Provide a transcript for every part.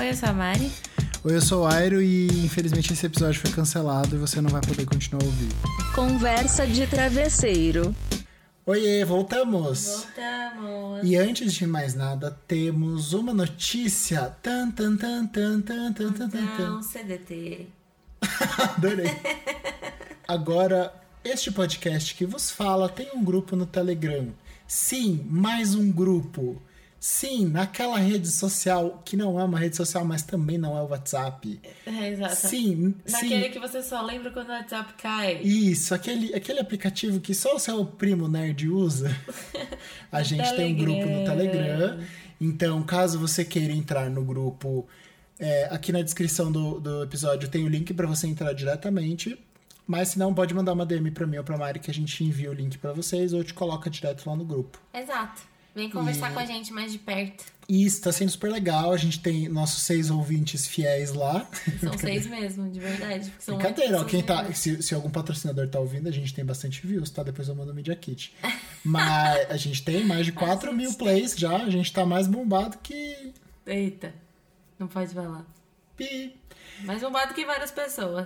Oi, eu sou a Mari. Oi, eu sou o Airo e infelizmente esse episódio foi cancelado e você não vai poder continuar a ouvir. Conversa de travesseiro. Oiê, voltamos! Voltamos! E antes de mais nada, temos uma notícia. Não, CDT. Adorei. Agora, este podcast que vos fala tem um grupo no Telegram. Sim, mais um grupo. Sim, naquela rede social que não é uma rede social, mas também não é o WhatsApp. Exato. Sim, Naquele sim. que você só lembra quando o WhatsApp cai. Isso, aquele aplicativo que só o seu primo nerd usa. A gente tem um grupo no Telegram. Então, caso você queira entrar no grupo, aqui na descrição do episódio tem o link para você entrar diretamente. Mas se não, pode mandar uma DM pra mim ou pra Mari que a gente envia o link pra vocês ou te coloca direto lá no grupo. Exato. Vem conversar com a gente mais de perto. E isso tá sendo super legal. A gente tem nossos 6 ouvintes fiéis lá. São 6 mesmo, de verdade. Porque são Brincadeira, ó, quem tá, pessoas. se algum patrocinador tá ouvindo, a gente tem bastante views, tá? Depois eu mando o Media Kit. Mas a gente tem mais de 4 mil plays já. A gente tá mais bombado que... Eita, não pode falar. Pi. Mais bombado que várias pessoas.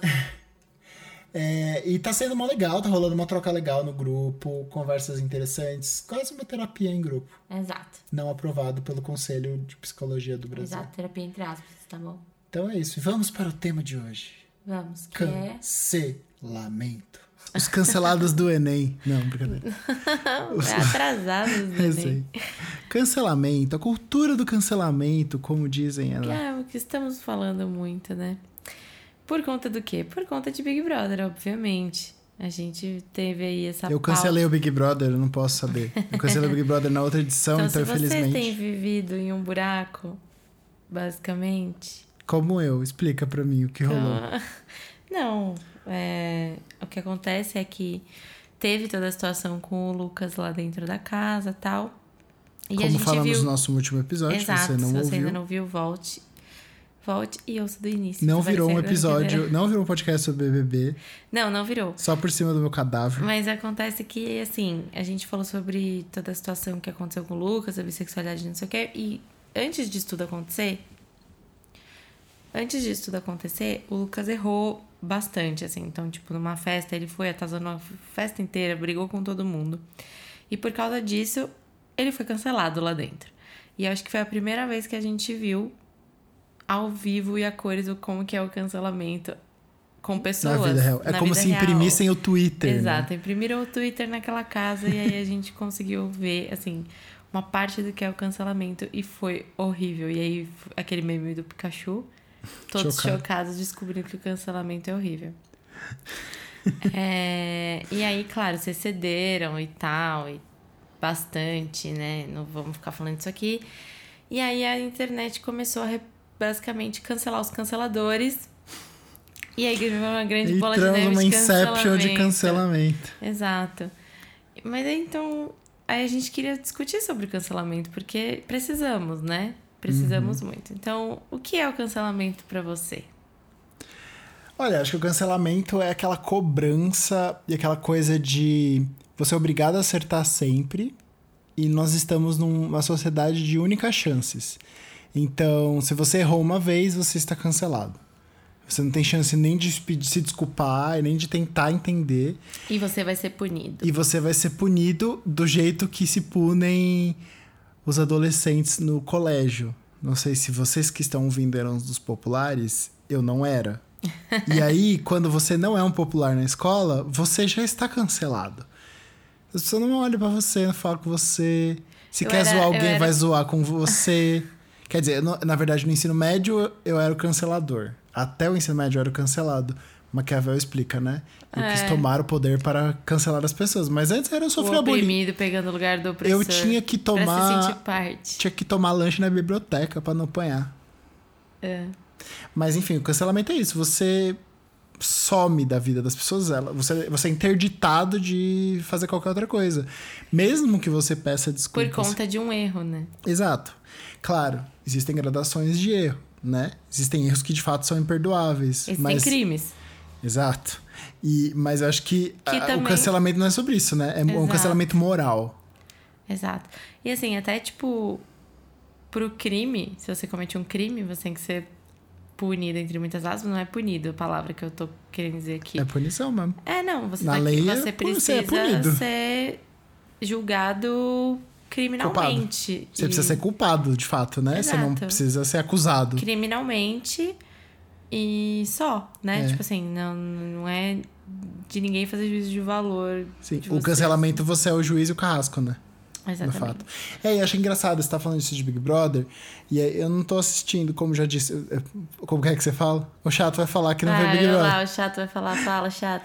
E tá sendo mó legal, tá rolando uma troca legal no grupo, conversas interessantes, quase uma terapia em grupo. Exato. Não aprovado pelo Conselho de Psicologia do Brasil. Exato, terapia entre aspas, tá bom? Então é isso. E vamos para o tema de hoje. Vamos, que é... Cancelamento. Os cancelados do Enem. Não, brincadeira. Atrasados do Eu sei. Enem. Cancelamento, a cultura do cancelamento, como dizem ela. Que é o que estamos falando muito, né? Por conta do quê? Por conta de Big Brother, obviamente. A gente teve aí essa Eu cancelei o Big Brother, eu não posso saber. Eu cancelei o Big Brother na outra edição, então se infelizmente. você tem vivido em um buraco, basicamente... Como eu? Explica pra mim o que rolou. Não, o que acontece é que teve toda a situação com o Lucas lá dentro da casa e tal. E Como a gente falamos viu... no nosso último episódio, Exato, se você não se você ouviu. ainda não viu, volte e ouça do início. Não Vai virou um ser episódio, não virou um podcast sobre BBB, Não virou. só por cima do meu cadáver. Mas acontece que, assim, a gente falou sobre toda a situação que aconteceu com o Lucas, a bissexualidade, não sei o quê. E antes disso tudo acontecer, o Lucas errou bastante, assim. Então, tipo, numa festa, ele foi, atazanou a festa inteira, brigou com todo mundo. E por causa disso, ele foi cancelado lá dentro. E eu acho que foi a primeira vez que a gente viu ao vivo e a cores como que é o cancelamento com pessoas. Na vida real. É como se imprimissem o Twitter. Exato, né? imprimiram o Twitter naquela casa e aí a gente conseguiu ver, assim, uma parte do que é o cancelamento e foi horrível. E aí, aquele meme do Pikachu, todos chocados descobrindo que o cancelamento é horrível. E aí, claro, vocês cederam e tal, e bastante, né? Não vamos ficar falando disso aqui. E aí a internet começou a basicamente cancelar os canceladores. E aí ganhou uma grande bola de neve uma de inception de cancelamento. Exato. Mas aí, então, aí a gente queria discutir sobre o cancelamento, porque precisamos, né? Precisamos muito. Então, o que é o cancelamento pra você? Olha, acho que o cancelamento é aquela cobrança e aquela coisa de você é obrigado a acertar sempre e nós estamos numa sociedade de únicas chances. Então, se você errou uma vez, você está cancelado. Você não tem chance nem de se desculpar, nem de tentar entender. E você vai ser punido. E você vai ser punido do jeito que se punem os adolescentes no colégio. Não sei se vocês que estão ouvindo eram dos populares, eu não era. E aí, quando você não é um popular na escola, você já está cancelado. A pessoa não olha pra você, não fala com você. Se quer zoar alguém, vai zoar com você. Quer dizer, na verdade, no ensino médio, eu era o cancelador. Até o ensino médio eu era o cancelado. Maquiavel explica, né? Eu quis tomar o poder para cancelar as pessoas. Mas antes eu sofria bullying. O oprimido pegando o lugar do opressor. Eu tinha que tomar... Pra se sentir parte. Tinha que tomar lanche na biblioteca para não apanhar. Mas enfim, o cancelamento é isso. Você some da vida das pessoas. Você é interditado de fazer qualquer outra coisa. Mesmo que você peça desculpas. Por conta de um erro, né? Exato. Claro, existem gradações de erro, né? Existem erros que de fato são imperdoáveis. Existem crimes. Exato. Mas eu acho que também... o cancelamento não é sobre isso, né? É um cancelamento moral. Exato. E assim, até tipo... pro crime, se você comete um crime, você tem que ser punido, entre muitas aspas. Não é punido a palavra que eu tô querendo dizer aqui. É punição mesmo. Não, você, Na lei você precisa ser julgado criminalmente. Culpado. Você precisa ser culpado, de fato, né? Exato. Você não precisa ser acusado. Criminalmente e só, né? Tipo assim, não é de ninguém fazer juízo de valor. Sim, o cancelamento você é o juiz e o carrasco, né? Exatamente. No fato. E eu acho engraçado, você tá falando isso de Big Brother, e eu não tô assistindo, como já disse. Como é que você fala? O chato vai falar que não vê Big Brother. Lá, o chato vai falar, fala, chato.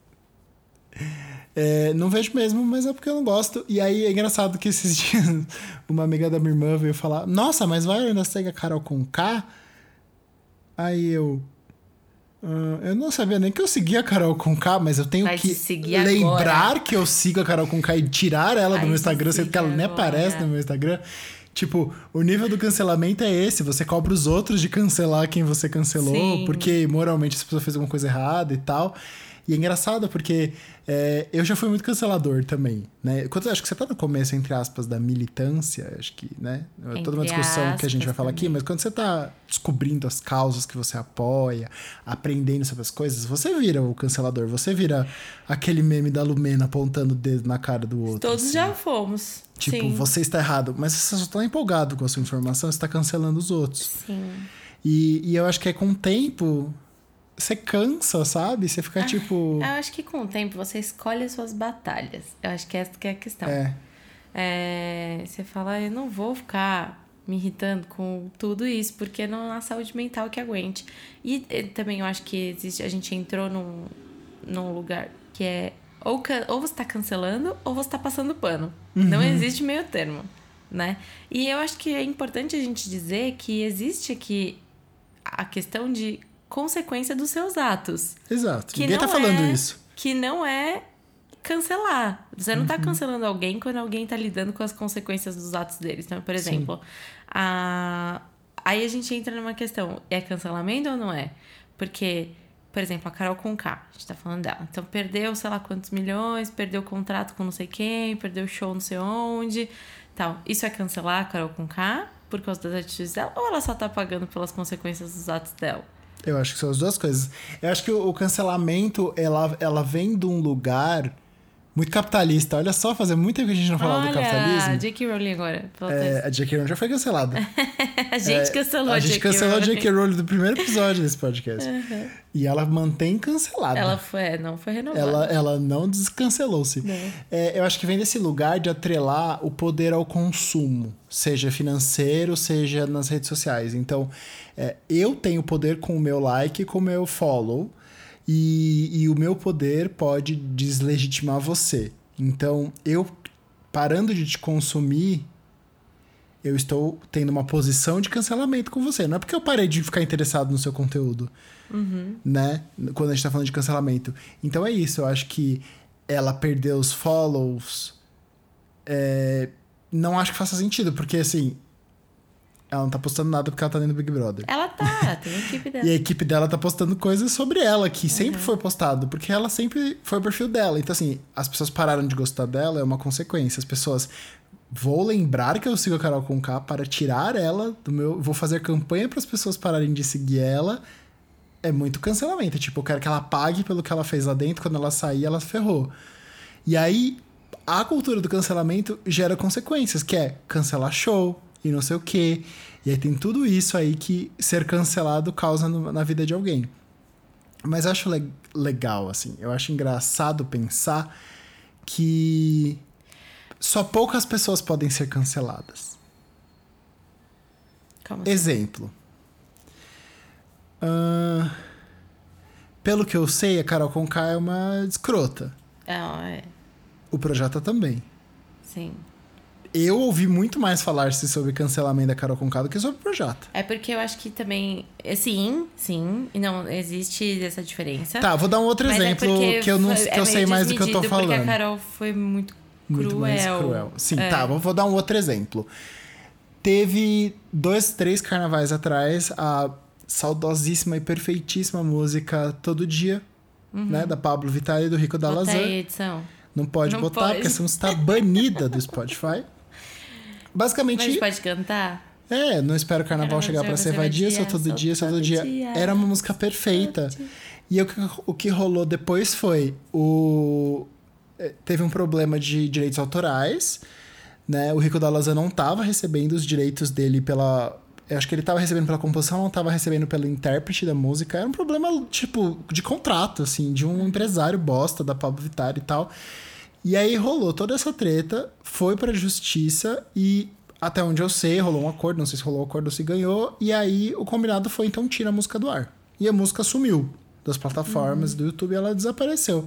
Não vejo mesmo, mas é porque eu não gosto. E aí é engraçado que esses dias uma amiga da minha irmã veio falar: Nossa, mas vai ainda segue a Carol com K? Aí eu não sabia nem que eu seguia a Carol com K, mas eu tenho que lembrar agora que eu sigo a Carol com K e tirar ela do meu Instagram, sendo que ela nem aparece no meu Instagram. Tipo, o nível do cancelamento é esse. Você cobra os outros de cancelar quem você cancelou, sim, porque moralmente essa pessoa fez alguma coisa errada e tal. E é engraçado porque eu já fui muito cancelador também, né? Acho que você tá no começo, entre aspas, da militância, acho que, né? É toda uma discussão que a gente vai falar aqui, mas quando você tá descobrindo as causas que você apoia, aprendendo sobre as coisas, você vira o cancelador, você vira aquele meme da Lumena apontando o dedo na cara do outro. Todos assim. já fomos. Tipo, sim, você está errado, mas você só tá empolgado com a sua informação, você tá cancelando os outros. Sim. E eu acho que com o tempo você cansa, sabe? Você fica tipo... Eu acho que com o tempo você escolhe as suas batalhas. Eu acho que essa que é a questão. Você fala, eu não vou ficar me irritando com tudo isso, porque não há saúde mental que aguente. E também eu acho que a gente entrou num lugar que é ou você tá cancelando ou você tá passando pano. Uhum. Não existe meio termo, né? E eu acho que é importante a gente dizer que existe aqui a questão de consequência dos seus atos. Exato. Ninguém tá falando isso. Que não é cancelar. Você não tá cancelando alguém quando alguém tá lidando com as consequências dos atos deles. Então, por exemplo, aí a gente entra numa questão, é cancelamento ou não é? Porque, por exemplo, a Carol com K, a gente tá falando dela. Então, perdeu sei lá quantos milhões, perdeu o contrato com não sei quem, perdeu o show não sei onde, tal. Isso é cancelar a Carol com K por causa das atitudes dela? Ou ela só tá pagando pelas consequências dos atos dela? Eu acho que são as duas coisas. Eu acho que o cancelamento, ela vem de um lugar muito capitalista. Olha só, fazia muito tempo que a gente não falava do capitalismo. Olha, a J.K. Rowling agora. A J.K. Rowling já foi cancelada. A gente cancelou a gente cancelou a J.K. Rowling do primeiro episódio desse podcast. Uhum. E ela mantém cancelada. Ela não foi renovada. Ela não descancelou-se. Eu acho que vem desse lugar de atrelar o poder ao consumo. Seja financeiro, seja nas redes sociais. Então, eu tenho poder com o meu like, com o meu follow. E o meu poder pode deslegitimar você. Então, eu parando de te consumir, eu estou tendo uma posição de cancelamento com você. Não é porque eu parei de ficar interessado no seu conteúdo, né? Quando a gente tá falando de cancelamento. Então é isso, eu acho que ela perder os follows, não acho que faça sentido, porque assim... Ela não tá postando nada porque ela tá dentro do Big Brother. Ela tem a equipe dela. E a equipe dela tá postando coisas sobre ela, que sempre foi postado, porque ela sempre foi o perfil dela. Então, assim, as pessoas pararam de gostar dela, é uma consequência. As pessoas... Vou lembrar que eu sigo a Carol com K para tirar ela do meu... Vou fazer campanha para as pessoas pararem de seguir ela. É muito cancelamento. Tipo, eu quero que ela pague pelo que ela fez lá dentro. Quando ela sair, ela ferrou. E aí, a cultura do cancelamento gera consequências, que é cancelar show... E não sei o quê. E aí tem tudo isso aí que ser cancelado causa na vida de alguém. Mas eu acho legal, assim. Eu acho engraçado pensar que só poucas pessoas podem ser canceladas. Como assim? Exemplo. Pelo que eu sei, a Carol Conká é uma escrota. O Projota também. Sim. Eu ouvi muito mais falar-se sobre cancelamento da Carol Conká do que sobre o Projota. É porque eu acho que também... Sim. E não existe essa diferença. Tá, vou dar um outro exemplo que eu sei mais do que eu tô falando. Porque a Carol foi muito mais cruel. Sim, tá, vou dar um outro exemplo. Teve 2-3 carnavais atrás a saudosíssima e perfeitíssima música Todo Dia, né? Da Pablo Vittar e do Rico da Lazan. Edição. Não pode botar, porque essa música tá banida do Spotify. Basicamente... Mas pode cantar? Não espero o carnaval chegar pra ser vadia, sou todo dia, sou todo dia. Era uma música perfeita. E o que rolou depois foi teve um problema de direitos autorais, né? O Rico da Lazan não tava recebendo os direitos dele pela... Eu acho que ele tava recebendo pela composição, não tava recebendo pelo intérprete da música. Era um problema, tipo, de contrato, assim, de um empresário bosta da Pablo Vittar e tal. E aí rolou toda essa treta, foi pra justiça e, até onde eu sei, rolou um acordo. Não sei se rolou um acordo ou se ganhou. E aí o combinado foi, então, tira a música do ar. E a música sumiu das plataformas do YouTube e ela desapareceu.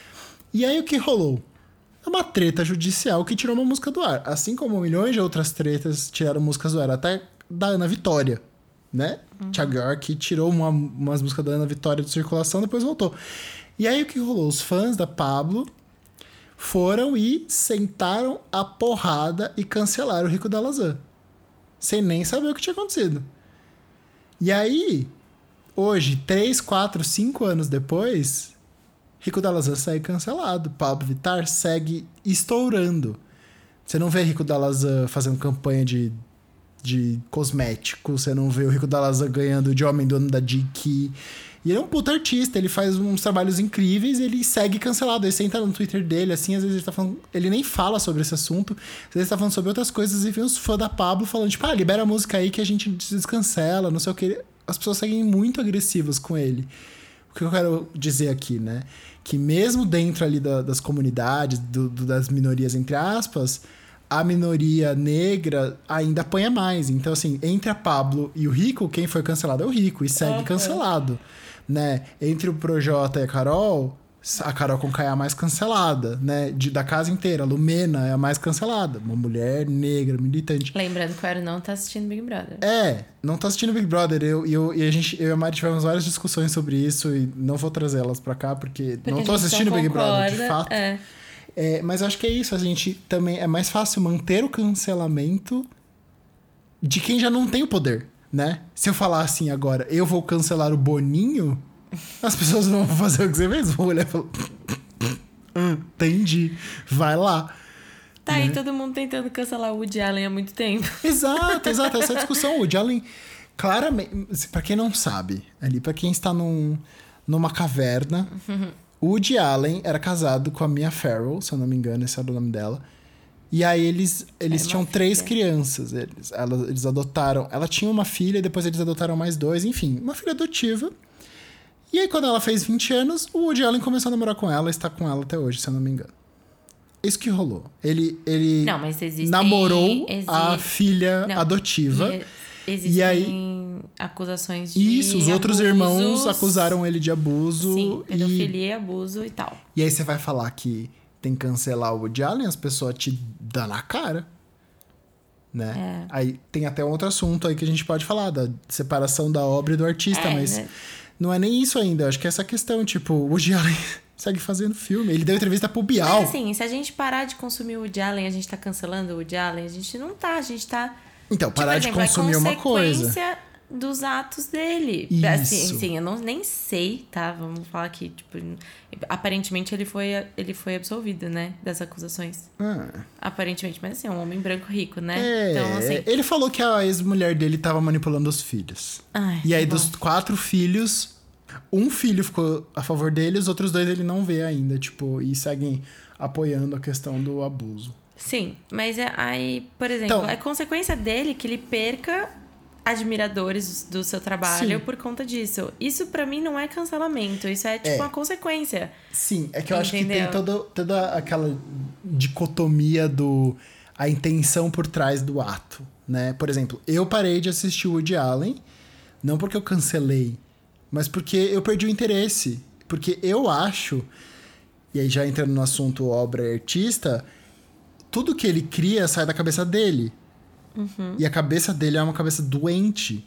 E aí o que rolou? É uma treta judicial que tirou uma música do ar. Assim como milhões de outras tretas tiraram músicas do ar. Até da Ana Vitória, né? Thiago York tirou umas músicas da Ana Vitória de circulação, depois voltou. E aí o que rolou? Os fãs da Pablo foram e sentaram a porrada e cancelaram o Rico da Lazan. Sem nem saber o que tinha acontecido. E aí, hoje, 3, 4, 5 anos depois, Rico da Lazan segue cancelado. Pablo Vittar segue estourando. Você não vê Rico da Lazan fazendo campanha de cosmético, você não vê o Rico da Lazan ganhando de homem dono da Dick. E ele é um puta artista, ele faz uns trabalhos incríveis e ele segue cancelado. Aí você entra no Twitter dele, assim, às vezes ele tá falando... Ele nem fala sobre esse assunto, às vezes ele tá falando sobre outras coisas e vem os fãs da Pablo falando, tipo, libera a música aí que a gente descancela, não sei o que. As pessoas seguem muito agressivas com ele. O que eu quero dizer aqui, né? Que mesmo dentro ali das comunidades, das minorias, entre aspas... A minoria negra ainda apanha mais. Então, assim, entre a Pablo e o Rico, quem foi cancelado é o Rico. E segue cancelado, né? Entre o Projota e a Carol Conká é a mais cancelada, né? Da casa inteira. A Lumena é a mais cancelada. Uma mulher negra, militante. Lembrando que o Aaron não tá assistindo Big Brother. Não tá assistindo Big Brother. Eu e a Mari tivemos várias discussões sobre isso e não vou trazer elas pra cá porque não tô assistindo Big Brother, de fato. Mas eu acho que é isso, a gente também... É mais fácil manter o cancelamento de quem já não tem o poder, né? Se eu falar assim agora, eu vou cancelar o Boninho, as pessoas não vão fazer o que você fez, vão olhar e falar... Entendi, vai lá. Tá aí todo mundo tentando cancelar o Woody Allen há muito tempo. Exato, essa discussão. O Woody Allen, claramente... Pra quem não sabe, ali pra quem está numa caverna... O Woody Allen era casado com a Mia Farrow, se eu não me engano, esse era o nome dela. E aí eles tinham 3 crianças. Eles adotaram... Ela tinha uma filha e depois eles adotaram mais 2. Enfim, uma filha adotiva. E aí quando ela fez 20 anos, o Woody Allen começou a namorar com ela e está com ela até hoje, se eu não me engano. Isso que rolou. Ele não, mas namorou a filha adotiva. Existem e aí, acusações de isso, os outros irmãos acusaram ele de abuso. Sim, pedofilia e abuso e tal. E aí você vai falar que tem que cancelar o Woody Allen, as pessoas te dão na cara. Né? Aí tem até um outro assunto aí que a gente pode falar, da separação da obra e do artista, mas né? Não é nem isso ainda. Eu acho que é essa questão, tipo, o Woody Allen segue fazendo filme. Ele deu entrevista pro Bial. Mas assim, se a gente parar de consumir o Woody Allen, a gente tá cancelando o Woody Allen, a gente não tá, a gente tá... Então, parar de consumir uma coisa. consequência dos atos dele. Isso. Assim, eu nem sei, tá? Vamos falar aqui, tipo... Aparentemente, ele foi absolvido, né? Das acusações. Aparentemente, mas assim, é um homem branco rico, né? Então, assim... Ele falou que a ex-mulher dele tava manipulando os filhos. Ai, e aí, dos 4 filhos, um filho ficou a favor dele, os outros 2 ele não vê ainda, tipo... E seguem apoiando a questão do abuso. Sim, mas aí, por exemplo, Então, é consequência dele que ele perca admiradores do seu trabalho por conta disso. Isso pra mim não é cancelamento, isso é tipo uma consequência. Sim, é que eu acho que tem toda aquela dicotomia a intenção por trás do ato, né? Por exemplo, eu parei de assistir o Woody Allen, não porque eu cancelei, mas porque eu perdi o interesse. Porque eu acho, e aí já entrando no assunto obra e artista, tudo que ele cria sai da cabeça dele. Uhum. E a cabeça dele é uma cabeça doente.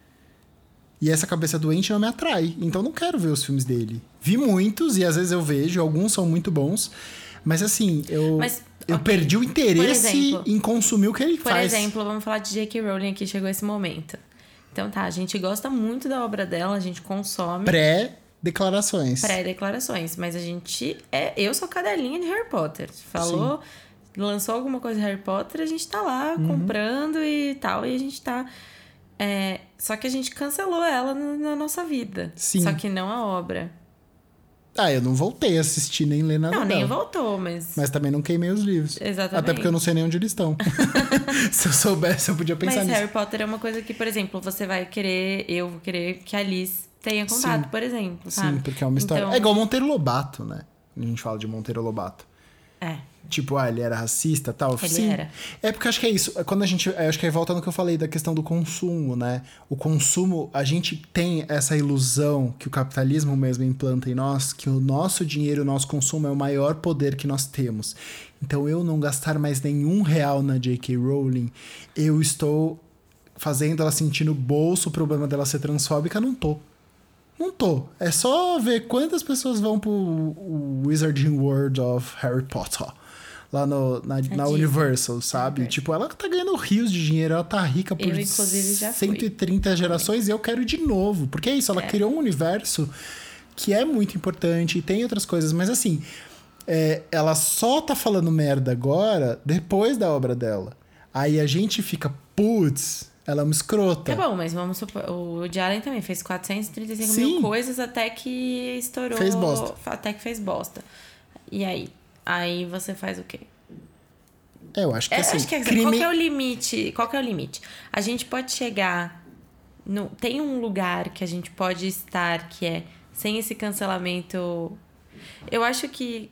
E essa cabeça doente não me atrai. Então eu não quero ver os filmes dele. Vi muitos e às vezes eu vejo, alguns são muito bons. Mas assim, eu perdi o interesse em consumir o que ele faz. Por exemplo, vamos falar de J.K. Rowling aqui, chegou esse momento. Então tá, a gente gosta muito da obra dela, a gente consome. Pré-declarações. Mas a gente... eu sou cadelinha de Harry Potter. Falou... Sim. lançou alguma coisa de Harry Potter, a gente tá lá comprando e tal, e a gente tá... só que a gente cancelou ela na nossa vida. Sim. Só que não a obra. Eu não voltei a assistir nem ler nada Não, dela. nem voltou, mas... Mas também não queimei os livros. Exatamente. Até porque eu não sei nem onde eles estão. Se eu soubesse, eu podia pensar Mas nisso. Harry Potter é uma coisa que, por exemplo, eu vou querer que a Liz tenha contato, Sim. por exemplo, sabe? Sim, porque é uma história... Então... É igual Monteiro Lobato, né? A gente fala de Monteiro Lobato. Tipo, ele era racista e tal. Ele Sim. era. É porque acho que é isso. Quando a gente... Acho que aí volta no que eu falei da questão do consumo, né? O consumo, a gente tem essa ilusão que o capitalismo mesmo implanta em nós, que o nosso dinheiro, o nosso consumo é o maior poder que nós temos. Então, eu não gastar mais nenhum real na J.K. Rowling, eu estou fazendo ela sentir no bolso o problema dela ser transfóbica. Não tô. Não tô. É só ver quantas pessoas vão pro Wizarding World of Harry Potter. Lá na Universal, sabe? Tipo, ela tá ganhando rios de dinheiro, ela tá rica por inclusive, já 130 fui. gerações e eu quero ir de novo. Porque é isso, ela criou um universo que é muito importante e tem outras coisas, mas assim, ela só tá falando merda agora depois da obra dela. Aí a gente fica, putz, ela é uma escrota. É bom, mas vamos supor, o Woody Allen também fez 435 Sim. mil coisas até que estourou. Fez bosta. Até que fez bosta. E aí? Aí você faz o quê? Eu acho que assim, acho que crime... qual que é o limite? Qual que é o limite? A gente pode chegar... Tem um lugar que a gente pode estar que é sem esse cancelamento... Eu acho que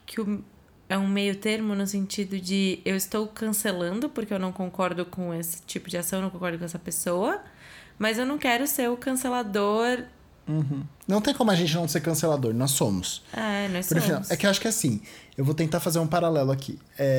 é um meio termo no sentido de eu estou cancelando porque eu não concordo com esse tipo de ação, eu não concordo com essa pessoa, mas eu não quero ser o cancelador... Não tem como a gente não ser cancelador, nós somos. Nós Por somos. exemplo, é que eu acho que assim, eu vou tentar fazer um paralelo aqui.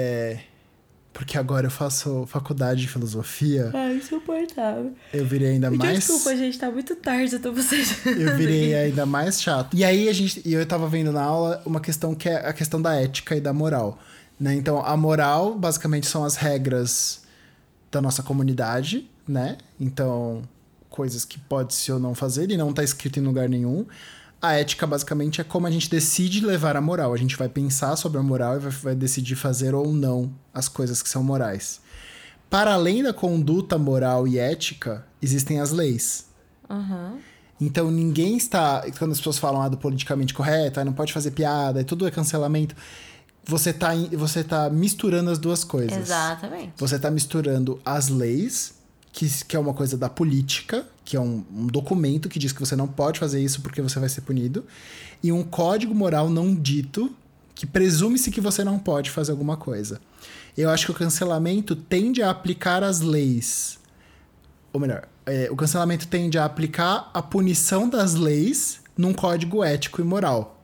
Porque agora eu faço faculdade de filosofia. Insuportável. Eu virei ainda mais... Desculpa, gente, tá muito tarde, eu tô bocejando. Eu virei ainda mais chato. E aí eu tava vendo na aula uma questão que é a questão da ética e da moral, né? Então, a moral, basicamente, são as regras da nossa comunidade, né? Então, coisas que pode-se ou não fazer e não tá escrito em lugar nenhum. A ética, basicamente, é como a gente decide levar a moral. A gente vai pensar sobre a moral e vai decidir fazer ou não as coisas que são morais. Para além da conduta moral e ética, existem as leis. Então, ninguém está... Quando as pessoas falam do politicamente correto, não pode fazer piada, tudo é cancelamento... Você tá misturando as duas coisas. Exatamente. Você tá misturando as leis, que é uma coisa da política, que é um documento que diz que você não pode fazer isso porque você vai ser punido, e um código moral não dito, que presume-se que você não pode fazer alguma coisa. Eu acho que o cancelamento tende a aplicar as leis. Ou melhor, o cancelamento tende a aplicar a punição das leis num código ético e moral.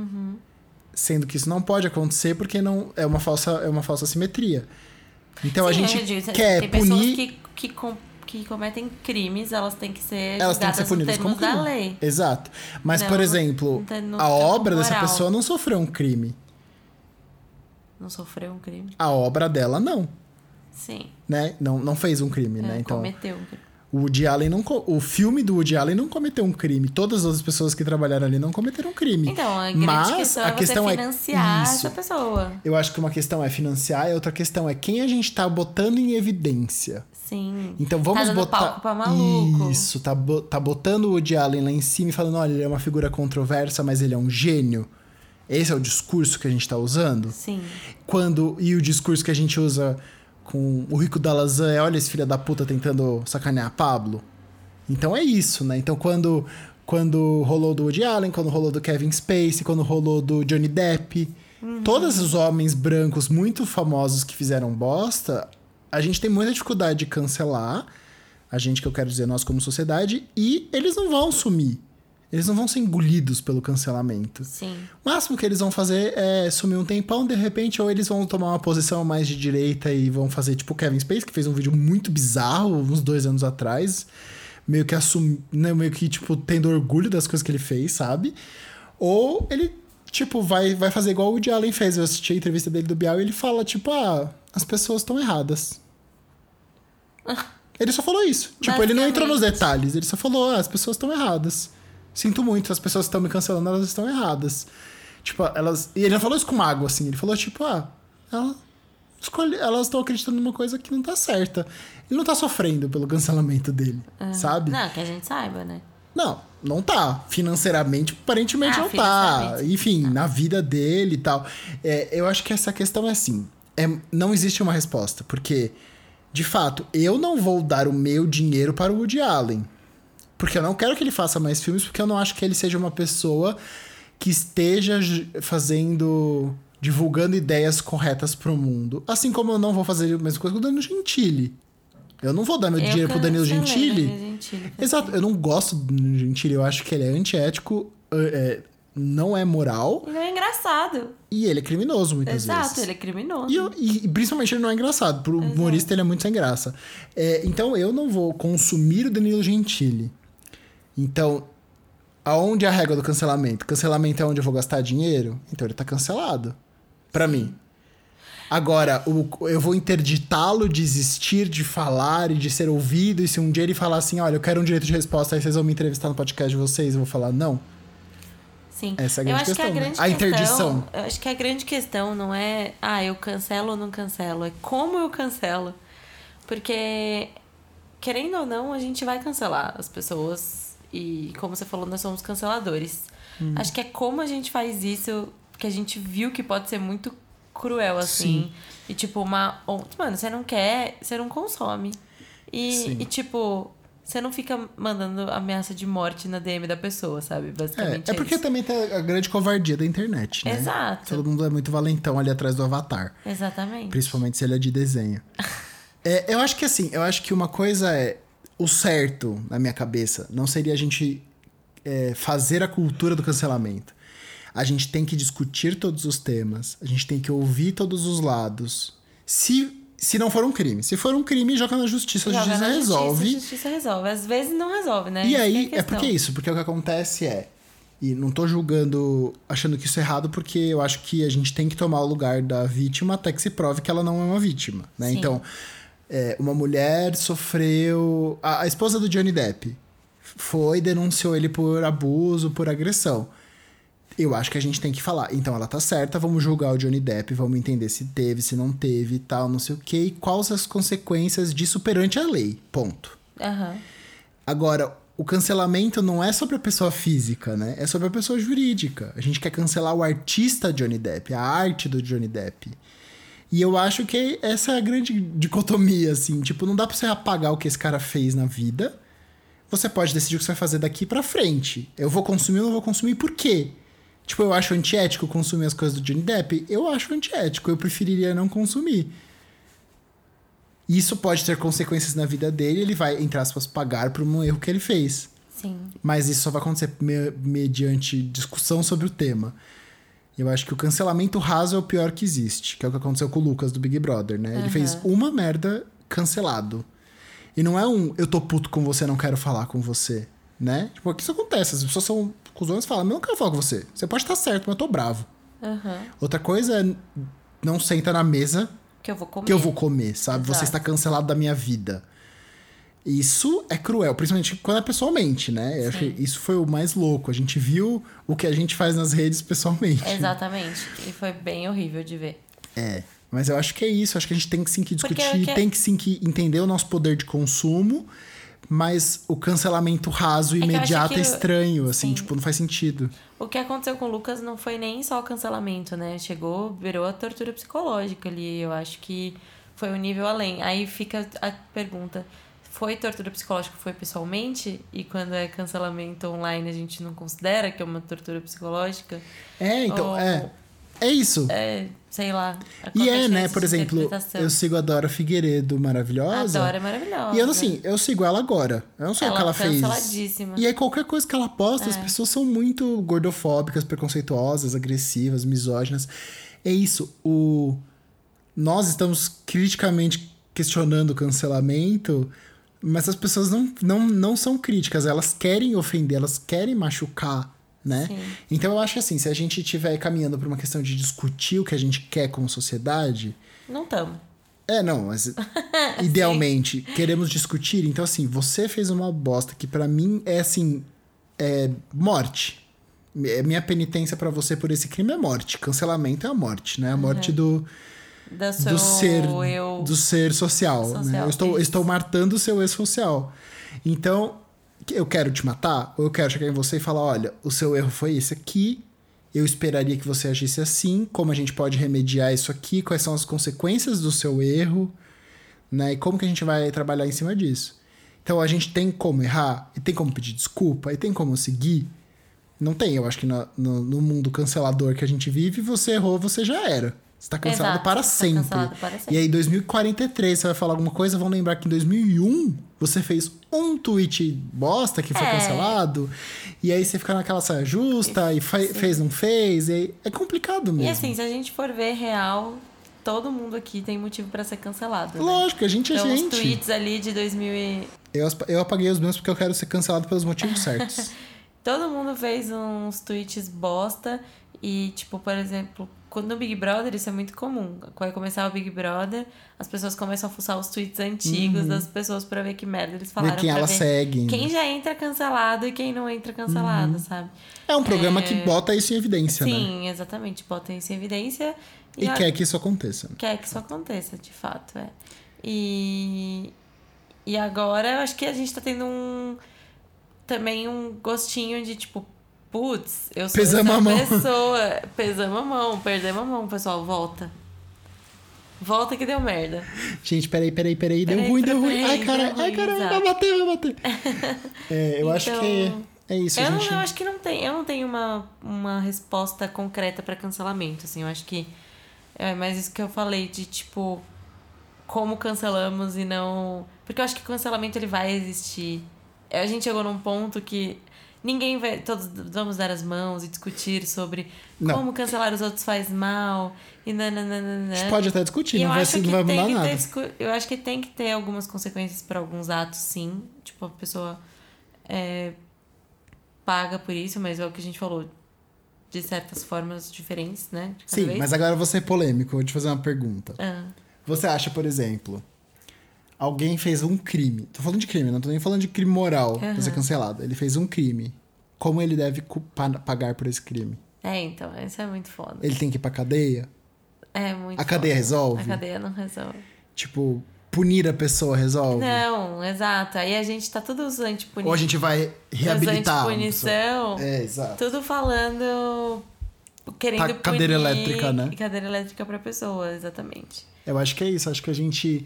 Sendo que isso não pode acontecer porque não é uma falsa simetria. Então a gente quer tem punir... pessoas que cometem crimes, elas têm que ser Elas têm que ser julgadas punidas nos como termos crime. da lei. Exato. Mas, Não, por exemplo, no a obra dessa moral. pessoa não sofreu um crime. Não sofreu um crime? A obra dela não, Sim. né? Não fez um crime, né? Então, Cometeu um crime. o Woody Allen o filme do Woody Allen não cometeu um crime. Todas as pessoas que trabalharam ali não cometeram um crime. Então, a grande Mas questão é você financiar isso. essa pessoa. Eu acho que uma questão é financiar e outra questão é quem a gente tá botando em evidência. Sim. Então vamos dando botar... palco pra maluco. Isso, tá botando o Woody Allen lá em cima e falando, olha, ele é uma figura controversa, mas ele é um gênio. Esse é o discurso que a gente tá usando? Sim. E o discurso que a gente usa com o Rico da Lasanha é, olha esse filho da puta tentando sacanear a Pablo. Então é isso, né? Então quando rolou do Woody Allen, quando rolou do Kevin Spacey, quando rolou do Johnny Depp, todos os homens brancos muito famosos que fizeram bosta, a gente tem muita dificuldade de cancelar, a gente que eu quero dizer, nós como sociedade, e eles não vão sumir. Eles não vão ser engolidos pelo cancelamento. Sim. O máximo que eles vão fazer é sumir um tempão, de repente, ou eles vão tomar uma posição mais de direita e vão fazer tipo o Kevin Spacey, que fez um vídeo muito bizarro uns 2 anos atrás, meio que tipo, tendo orgulho das coisas que ele fez, sabe? Ou ele, tipo, vai fazer igual o Woody Allen fez. Eu assisti a entrevista dele do Bial e ele fala, tipo, as pessoas estão erradas. Ele só falou isso. Tipo, ele não entrou nos detalhes, ele só falou, as pessoas estão erradas. Sinto muito, as pessoas que estão me cancelando, elas estão erradas. Tipo, elas... E ele não falou isso com mágoa, assim. Ele falou, tipo, elas estão acreditando numa coisa que não tá certa. Ele não tá sofrendo pelo cancelamento dele, sabe? Não, que a gente saiba, né? Não tá. Financeiramente, aparentemente não tá. Enfim, na vida dele e tal. Eu acho que essa questão é assim. Não existe uma resposta. Porque, de fato, eu não vou dar o meu dinheiro para o Woody Allen. Porque eu não quero que ele faça mais filmes, porque eu não acho que ele seja uma pessoa que esteja divulgando ideias corretas pro mundo. Assim como eu não vou fazer a mesma coisa com o Danilo Gentili. Eu não vou dar meu dinheiro pro Danilo Gentili. Exato, eu não gosto do Danilo Gentili. Eu acho que ele é antiético, não é moral. E não é engraçado. E ele é criminoso, muitas vezes. Exato, ele é criminoso. E principalmente ele não é engraçado. Pro humorista ele é muito sem graça. Então eu não vou consumir o Danilo Gentili. Então, aonde é a regra do cancelamento? Cancelamento é onde eu vou gastar dinheiro? Então ele tá cancelado. Pra mim. Agora, eu vou interditá-lo de existir, de falar e de ser ouvido. E se um dia ele falar assim, olha, eu quero um direito de resposta, aí vocês vão me entrevistar no podcast de vocês, eu vou falar não. Sim. Essa é a grande questão. A interdição. Eu acho que a grande questão não é, eu cancelo ou não cancelo. É como eu cancelo. Porque, querendo ou não, a gente vai cancelar as pessoas. E, como você falou, nós somos canceladores. Acho que é como a gente faz isso, que a gente viu que pode ser muito cruel, assim. Sim. E, tipo, mano, você não quer, você não consome. E, tipo, você não fica mandando ameaça de morte na DM da pessoa, sabe? Basicamente é porque isso. Também tem a grande covardia da internet, né? Exato. Todo mundo é muito valentão ali atrás do avatar. Exatamente. Principalmente se ele é de desenho. Eu acho que assim, uma coisa o certo, na minha cabeça, não seria a gente fazer a cultura do cancelamento. A gente tem que discutir todos os temas, a gente tem que ouvir todos os lados. Se não for um crime. Se for um crime, joga na justiça, a justiça resolve. A justiça resolve. Às vezes não resolve, né? E aí, porque é isso. Porque o que acontece e não tô julgando, achando que isso é errado, porque eu acho que a gente tem que tomar o lugar da vítima até que se prove que ela não é uma vítima, né? Sim. Então, uma mulher sofreu... A esposa do Johnny Depp denunciou ele por abuso, por agressão. Eu acho que a gente tem que falar. Então, ela tá certa, vamos julgar o Johnny Depp, vamos entender se teve, se não teve e tal, não sei o quê. E quais as consequências disso perante a lei. Ponto. Agora, o cancelamento não é sobre a pessoa física, né? É sobre a pessoa jurídica. A gente quer cancelar o artista Johnny Depp, a arte do Johnny Depp. E eu acho que essa é a grande dicotomia, assim. Tipo, não dá pra você apagar o que esse cara fez na vida. Você pode decidir o que você vai fazer daqui pra frente. Eu vou consumir ou não vou consumir, por quê? Tipo, eu acho antiético consumir as coisas do Johnny Depp? Eu acho antiético, eu preferiria não consumir. Isso pode ter consequências na vida dele, ele vai, entre aspas, pagar por um erro que ele fez. Sim. Mas isso só vai acontecer mediante discussão sobre o tema. Eu acho que o cancelamento raso é o pior que existe, que é o que aconteceu com o Lucas do Big Brother, né? Ele fez uma merda, cancelado. E não é eu tô puto com você, não quero falar com você, né? Tipo, isso acontece, as pessoas são... Os donos falam, eu não quero falar com você. Você pode estar certo, mas eu tô bravo. Outra coisa é não senta na mesa que eu vou comer, sabe? Exato. Você está cancelado da minha vida. Isso é cruel, principalmente quando é pessoalmente, né? Eu acho que isso foi o mais louco. A gente viu o que a gente faz nas redes pessoalmente. Exatamente. E foi bem horrível de ver. Mas eu acho que é isso. Acho que a gente tem que sim que discutir, tem que sim que entender o nosso poder de consumo. Mas o cancelamento raso e imediato é estranho, assim, tipo, não faz sentido. O que aconteceu com o Lucas não foi nem só o cancelamento, né? Virou a tortura psicológica ali. Eu acho que foi um nível além. Aí fica a pergunta, foi tortura psicológica, foi pessoalmente? E quando é cancelamento online, a gente não considera que é uma tortura psicológica? Então, é isso. Sei lá. Né? Por exemplo, eu sigo a Dora Figueiredo, maravilhosa. A Dora é maravilhosa. E eu sigo ela agora. Eu não sei o que ela fez. Canceladíssima. E aí, qualquer coisa que ela posta, as pessoas são muito gordofóbicas, preconceituosas, agressivas, misóginas. É isso. Nós estamos criticamente questionando o cancelamento, mas as pessoas não são críticas. Elas querem ofender, elas querem machucar, né? Sim. Então eu acho assim, se a gente estiver caminhando por uma questão de discutir o que a gente quer como sociedade... Não estamos. Não, mas idealmente queremos discutir. Então assim, você fez uma bosta que pra mim é assim, morte. Minha penitência pra você por esse crime é morte. Cancelamento é a morte, né? A morte do ser social, né? Eu estou matando o seu eu social. Então, eu quero te matar, ou eu quero chegar em você e falar, olha, o seu erro foi esse aqui, eu esperaria que você agisse assim, como a gente pode remediar isso aqui, quais são as consequências do seu erro, né? E como que a gente vai trabalhar em cima disso. Então, a gente tem como errar, e tem como pedir desculpa, e tem como seguir. Não tem, eu acho que no mundo cancelador que a gente vive, você errou, você já era. Você tá cancelado para sempre. Cancelado para sempre. E aí, em 2043, você vai falar alguma coisa, vão lembrar que em 2001 você fez um tweet bosta que foi cancelado. E aí você fica naquela saia justa, e fez, não fez. E aí é complicado mesmo. E assim, se a gente for ver real, todo mundo aqui tem motivo para ser cancelado. Né? Lógico, a gente é então, gente. Os tweets ali de 2000 Eu apaguei os meus porque eu quero ser cancelado pelos motivos certos. Todo mundo fez uns tweets bosta. E, tipo, por exemplo, no Big Brother isso é muito comum. Quando vai começar o Big Brother, as pessoas começam a fuçar os tweets antigos das pessoas pra ver que merda eles falaram. Ver quem elas seguem. Quem já entra cancelado e quem não entra cancelado, sabe? É um programa que bota isso em evidência, né? Sim, exatamente. Bota isso em evidência. E quer que isso aconteça. Quer que isso aconteça, de fato, é. E agora eu acho que a gente tá tendo também um gostinho de, tipo, putz, eu sou Pesamos essa pessoa. Pesamos a mão, perdemos a mão, pessoal, volta. Volta que deu merda. Gente, peraí, deu ruim. Ai, caralho, vai bater. Eu acho que é isso. Eu acho que eu não tenho uma resposta concreta pra cancelamento, assim, eu acho que é mais isso que eu falei, de, tipo, como cancelamos e não... Porque eu acho que o cancelamento, ele vai existir. A gente chegou num ponto que ninguém vai... Todos vamos dar as mãos e discutir sobre como cancelar os outros faz mal e nananana. A gente pode até discutir, não vai mudar nada. Eu acho que tem que ter algumas consequências para alguns atos, sim. Tipo, a pessoa paga por isso, mas é o que a gente falou. De certas formas diferentes, né? Sim, vez. Mas agora eu vou ser polêmico. Vou te fazer uma pergunta. Você acha, por exemplo... Alguém fez um crime. Tô falando de crime, não tô nem falando de crime moral pra ser cancelado. Ele fez um crime. Como ele deve pagar por esse crime? Então, isso é muito foda. Ele tem que ir pra cadeia? É muito foda. A cadeia resolve? A cadeia não resolve. Tipo, punir a pessoa resolve? Não, exato. Aí a gente tá tudo usando antipunição. Ou a gente vai reabilitar. Antipunição. Exato. Tudo falando... Querendo punir... Cadeira elétrica, né? Cadeira elétrica pra pessoa, exatamente. Eu acho que é isso. Acho que a gente...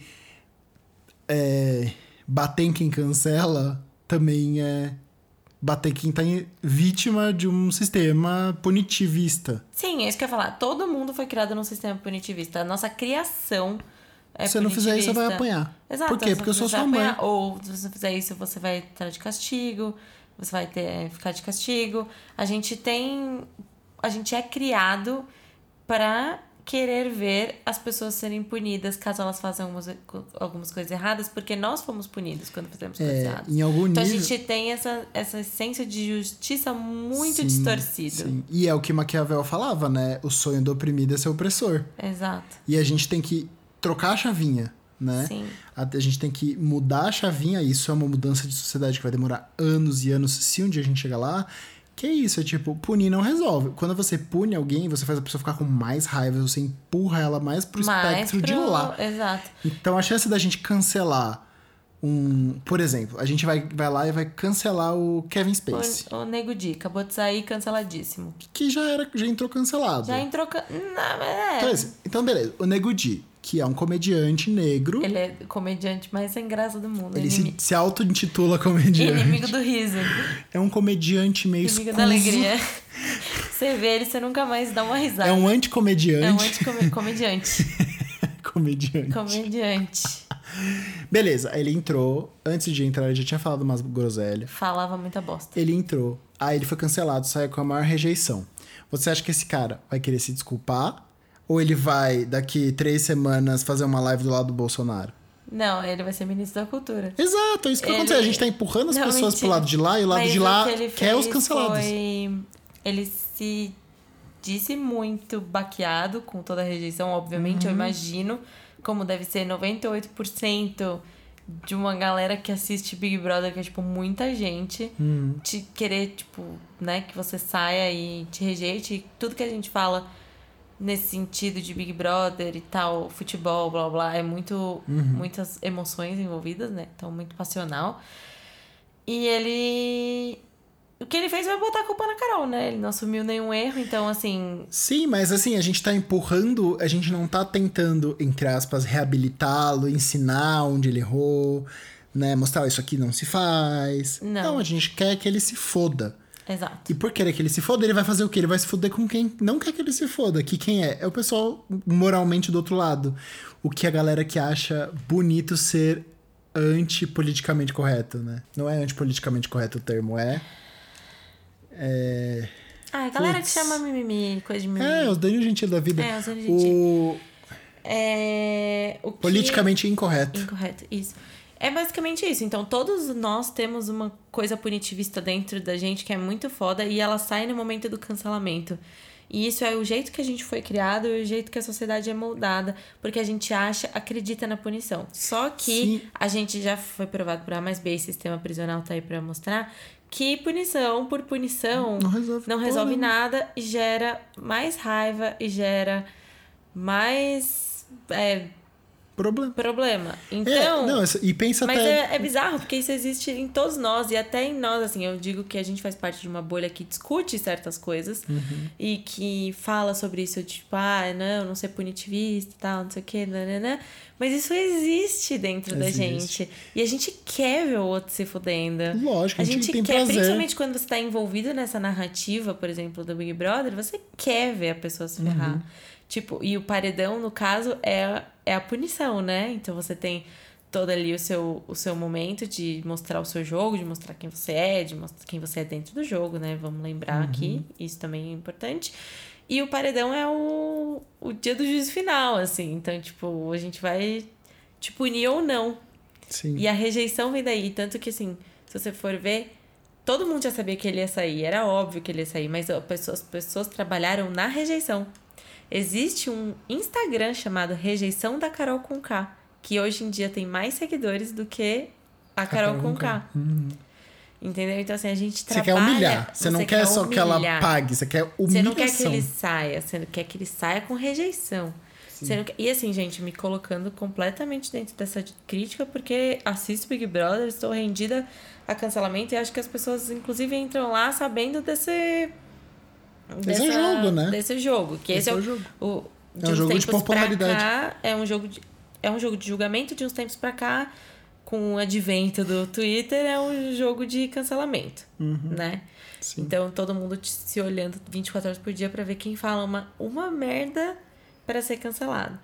bater em quem cancela também é bater quem tá vítima de um sistema punitivista. Sim, é isso que eu ia falar. Todo mundo foi criado num sistema punitivista. A nossa criação é Se você não fizer isso, você vai apanhar. Exato. Por quê? Porque eu sou sua mãe. Ou se você fizer isso, você vai estar de castigo. Você vai ficar de castigo. A gente é criado para querer ver as pessoas serem punidas caso elas façam algumas coisas erradas, porque nós fomos punidos quando fizemos coisas erradas. Em algum então nível... a gente tem essa essência de justiça muito distorcida. Sim. E é o que Maquiavel falava, né? O sonho do oprimido é ser opressor. Exato. E a gente tem que trocar a chavinha, né? Sim. A gente tem que mudar a chavinha. Isso é uma mudança de sociedade que vai demorar anos e anos, se um dia a gente chegar lá. Que é isso, é tipo, punir não resolve. Quando você pune alguém, você faz a pessoa ficar com mais raiva, você empurra ela mais pro espectro de lá. Exato. Então a chance da gente cancelar por exemplo, a gente vai lá e vai cancelar o Kevin Spacey. O Nego Di, acabou de sair canceladíssimo. Que já entrou cancelado. Já entrou... Então, beleza. O Nego Di, que é um comediante negro. Ele é o comediante mais sem graça do mundo. Ele se auto-intitula comediante. Inimigo do riso. É um comediante meio Inimigo escuso. da alegria. Você vê ele, você nunca mais dá uma risada. É um anticomediante. É um anticomediante. Comediante. Beleza, ele entrou. Antes de entrar, ele já tinha falado umas groselhas. Falava muita bosta. Ele entrou. Aí ele foi cancelado, saiu com a maior rejeição. Você acha que esse cara vai querer se desculpar? Ou ele vai, daqui 3 semanas, fazer uma live do lado do Bolsonaro? Não, ele vai ser ministro da cultura. Exato, é isso que vai acontecer. A gente tá empurrando as pessoas pro lado de lá e o lado de lá quer os cancelados. Ele se disse muito baqueado com toda a rejeição, obviamente, eu imagino. Como deve ser 98% de uma galera que assiste Big Brother, que é, tipo, muita gente. Te querer, tipo, né, que você saia e te rejeite. Tudo que a gente fala nesse sentido de Big Brother e tal, futebol, blá blá, é muitas emoções envolvidas, né? Então, muito passional. E ele... O que ele fez foi botar a culpa na Carol, né? Ele não assumiu nenhum erro, então, assim... Sim, mas assim, a gente tá empurrando, a gente não tá tentando, entre aspas, reabilitá-lo, ensinar onde ele errou, né? Mostrar isso aqui não se faz. Não, a gente quer que ele se foda. Exato. E por querer que ele se foda, ele vai fazer o quê? Ele vai se foder com quem não quer que ele se foda. Que quem é? É o pessoal moralmente do outro lado. O que a galera que acha bonito ser antipoliticamente correto, né? Não é antipoliticamente correto o termo, a galera que chama mimimi, coisa de mimimi. Os Danilo Gentili da vida. Os Danilo Gentili. O politicamente incorreto. Incorreto, isso. É basicamente isso. Então, todos nós temos uma coisa punitivista dentro da gente que é muito foda e ela sai no momento do cancelamento. E isso é o jeito que a gente foi criado e o jeito que a sociedade é moldada, porque a gente acredita na punição. Só que a gente já foi provado por A mais B, sistema prisional tá aí pra mostrar, que punição por punição não resolve nada e gera mais raiva e gera mais problema. Então, e pensa mas até... é bizarro, porque isso existe em todos nós e até em nós, assim, eu digo que a gente faz parte de uma bolha que discute certas coisas e que fala sobre isso, tipo, não ser punitivista e tal, não sei o que, nanana. Mas isso existe dentro da gente. E a gente quer ver o outro se fudendo. Lógico, a gente tem quer, prazer. principalmente quando você tá envolvido nessa narrativa, por exemplo, do Big Brother, você quer ver a pessoa se ferrar. Tipo, e o paredão, no caso, é a punição, né? Então você tem todo ali o seu momento de mostrar o seu jogo, de mostrar quem você é, de mostrar quem você é dentro do jogo, né? Vamos lembrar aqui, isso também é importante. E o paredão é o dia do juízo final, assim. Então, tipo, a gente vai te punir ou não. Sim. E a rejeição vem daí. Tanto que, assim, se você for ver, todo mundo já sabia que ele ia sair. Era óbvio que ele ia sair, mas as pessoas trabalharam na rejeição. Existe um Instagram chamado Rejeição da Carol Conká, que hoje em dia tem mais seguidores do que a Carol Conká. Entendeu? Então, assim, a gente trabalha... Você quer humilhar. Você não quer só que ela pague, você quer humilhação. Você não quer que ele saia, você quer que ele saia com rejeição. Você não quer... E assim, gente, me colocando completamente dentro dessa crítica, porque assisto Big Brother, estou rendida a cancelamento e acho que as pessoas, inclusive, entram lá sabendo desse jogo, né? Desse jogo. Que esse é o jogo. É um jogo de popularidade. Cá, é um jogo de julgamento. De uns tempos pra cá, com o advento do Twitter, é um jogo de cancelamento, né? Sim. Então, todo mundo se olhando 24 horas por dia pra ver quem fala uma merda pra ser cancelado.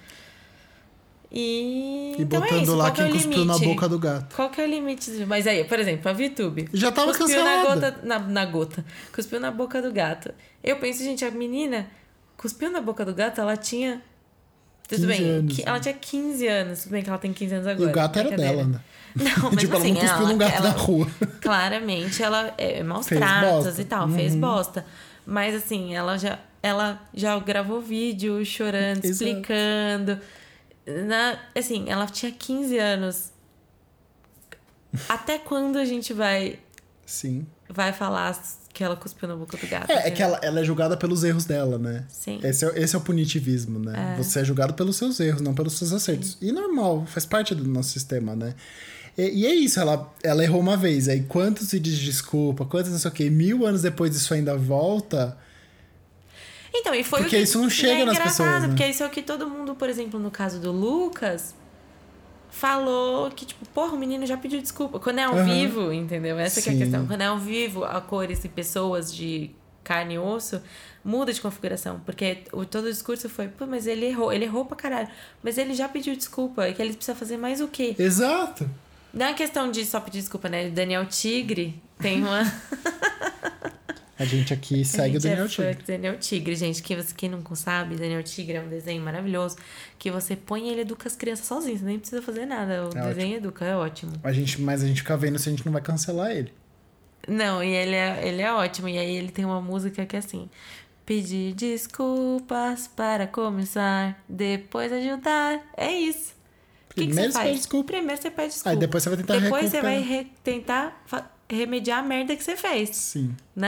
E então botando isso. lá Qual quem cuspiu na boca do gato. Qual que é o limite? Mas aí, por exemplo, a VTube. Já tava cuspiu cancelada. na gota. Cuspiu na boca do gato. Eu penso, gente, a menina cuspiu na boca do gato, ela tinha... Tudo bem, ela tinha 15 anos. Tudo bem que ela tem 15 anos agora. E o gato era dela, né? Não, mas tipo, assim, ela não cuspiu num gato na rua. Claramente, ela maus Fez tratos bosta. e tal, fez bosta. Mas assim, ela já gravou vídeo chorando, explicando. Assim, ela tinha 15 anos. Até quando a gente vai falar que ela cuspiu na boca do gato? É que ela é julgada pelos erros dela, né? Sim. Esse é o punitivismo, né? Você é julgado pelos seus erros, não pelos seus acertos. E normal, faz parte do nosso sistema, né? E é isso, ela errou uma vez. Aí quantos vídeos de desculpa, quantos não sei o quê, 1000 anos depois isso ainda volta... Então, e foi porque o que isso não chega nas pessoas, né? Porque isso é o que todo mundo, por exemplo, no caso do Lucas, falou que, tipo, porra, o menino já pediu desculpa. Quando é ao vivo, entendeu? Essa que é a questão. Quando é ao vivo, a cores e pessoas de carne e osso, muda de configuração. Porque todo o discurso foi, pô, mas ele errou pra caralho. Mas ele já pediu desculpa, e que ele precisa fazer mais o quê? Exato. Não é questão de só pedir desculpa, né? Daniel Tigre tem uma... A gente aqui segue o Daniel Tigre. Daniel Tigre, gente. Quem não sabe, Daniel Tigre é um desenho maravilhoso que você põe e ele educa as crianças sozinho. Você nem precisa fazer nada. O desenho educa, é ótimo. Mas a gente fica vendo se a gente não vai cancelar ele. Não, e ele é ótimo. E aí ele tem uma música que é assim... Pedir desculpas para começar, depois ajudar. É isso. Primeiro você pede desculpa. Primeiro você pede desculpa. Aí depois você vai tentar Depois você vai tentar remediar a merda que você fez. Sim. Né?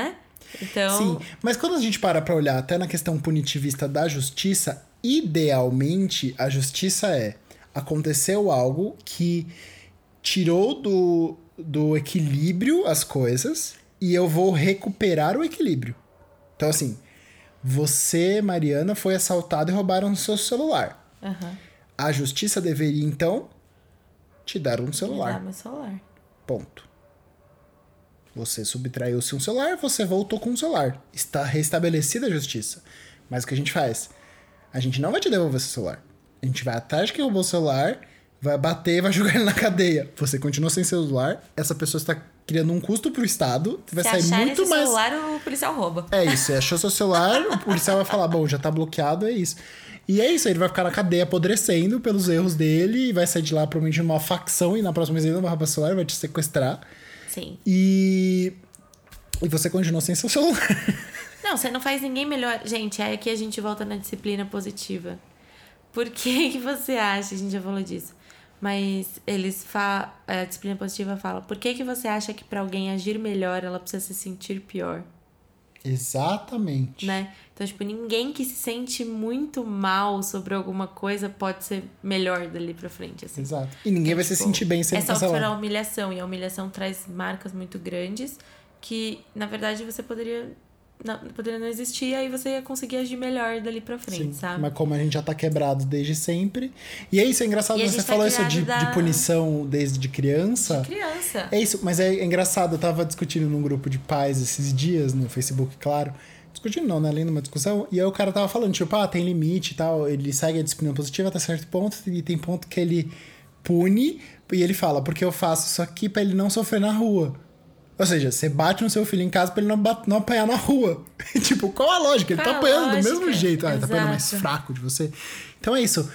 Então... Sim, mas quando a gente para pra olhar até na questão punitivista da justiça, idealmente a justiça aconteceu algo que tirou do equilíbrio as coisas e eu vou recuperar o equilíbrio. Então assim, você, Mariana, foi assaltada e roubaram o seu celular. Uhum. A justiça deveria, então, te dar um celular. Me dar meu celular. Ponto. Você subtraiu-se um celular, você voltou com um celular. Está restabelecida a justiça. Mas o que a gente faz? A gente não vai te devolver seu celular. A gente vai atrás de quem roubou o celular, vai bater e vai jogar ele na cadeia. Você continua sem celular, essa pessoa está criando um custo pro Estado, vai sair muito mais... Se achar esse celular, o policial rouba. É isso, você achou seu celular, o policial vai falar, bom, já tá bloqueado, é isso. E é isso, ele vai ficar na cadeia apodrecendo pelos erros dele, e vai sair de lá provavelmente numa facção, e na próxima vez ele não vai roubar o celular, vai te sequestrar. Sim. E você continua sem seu celular. Não, você não faz ninguém melhor. Gente, aí aqui a gente volta na disciplina positiva. Por que você acha, a gente já falou disso, mas a disciplina positiva fala, por que você acha que pra alguém agir melhor, ela precisa se sentir pior? Exatamente. Né? Então, tipo, ninguém que se sente muito mal sobre alguma coisa pode ser melhor dali pra frente, assim. Exato. E ninguém vai se sentir bem sendo cancelado. É só cancelado. a humilhação, e a humilhação traz marcas muito grandes que, na verdade, você poderia não existir, e aí você ia conseguir agir melhor dali pra frente, Sim, sabe? mas como a gente já tá quebrado desde sempre. E é isso, é engraçado, E a você gente falou tá isso de punição desde criança. De criança. É isso, mas é engraçado, eu tava discutindo num grupo de pais esses dias, no Facebook, claro. Discutindo não, né? Além de uma discussão. E aí o cara tava falando, tipo, tem limite e tal. Ele segue a disciplina positiva até certo ponto, e tem ponto que ele pune, e ele fala, porque eu faço isso aqui pra ele não sofrer na rua. Ou seja, você bate no seu filho em casa pra ele não apanhar na rua. Tipo, qual a lógica? Ele tá apanhando do mesmo jeito. Ele tá apanhando mais fraco de você. Então é isso.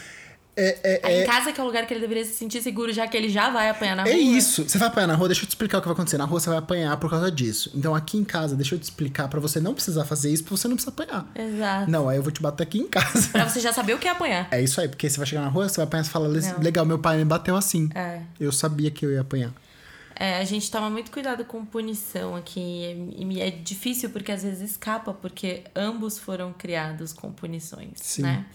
Em casa, que é o lugar que ele deveria se sentir seguro, já que ele já vai apanhar na rua. É isso. Você vai apanhar na rua, deixa eu te explicar o que vai acontecer. Na rua você vai apanhar por causa disso. Então aqui em casa, deixa eu te explicar pra você não precisar fazer isso, pra você não precisar apanhar. Exato. Não, aí eu vou te bater aqui em casa. Pra você já saber o que é apanhar. É isso aí, porque você vai chegar na rua, você vai apanhar e fala, legal, meu pai me bateu assim. Eu sabia que eu ia apanhar. A gente toma muito cuidado com punição aqui. E é difícil porque às vezes escapa, porque ambos foram criados com punições, Sim. Né?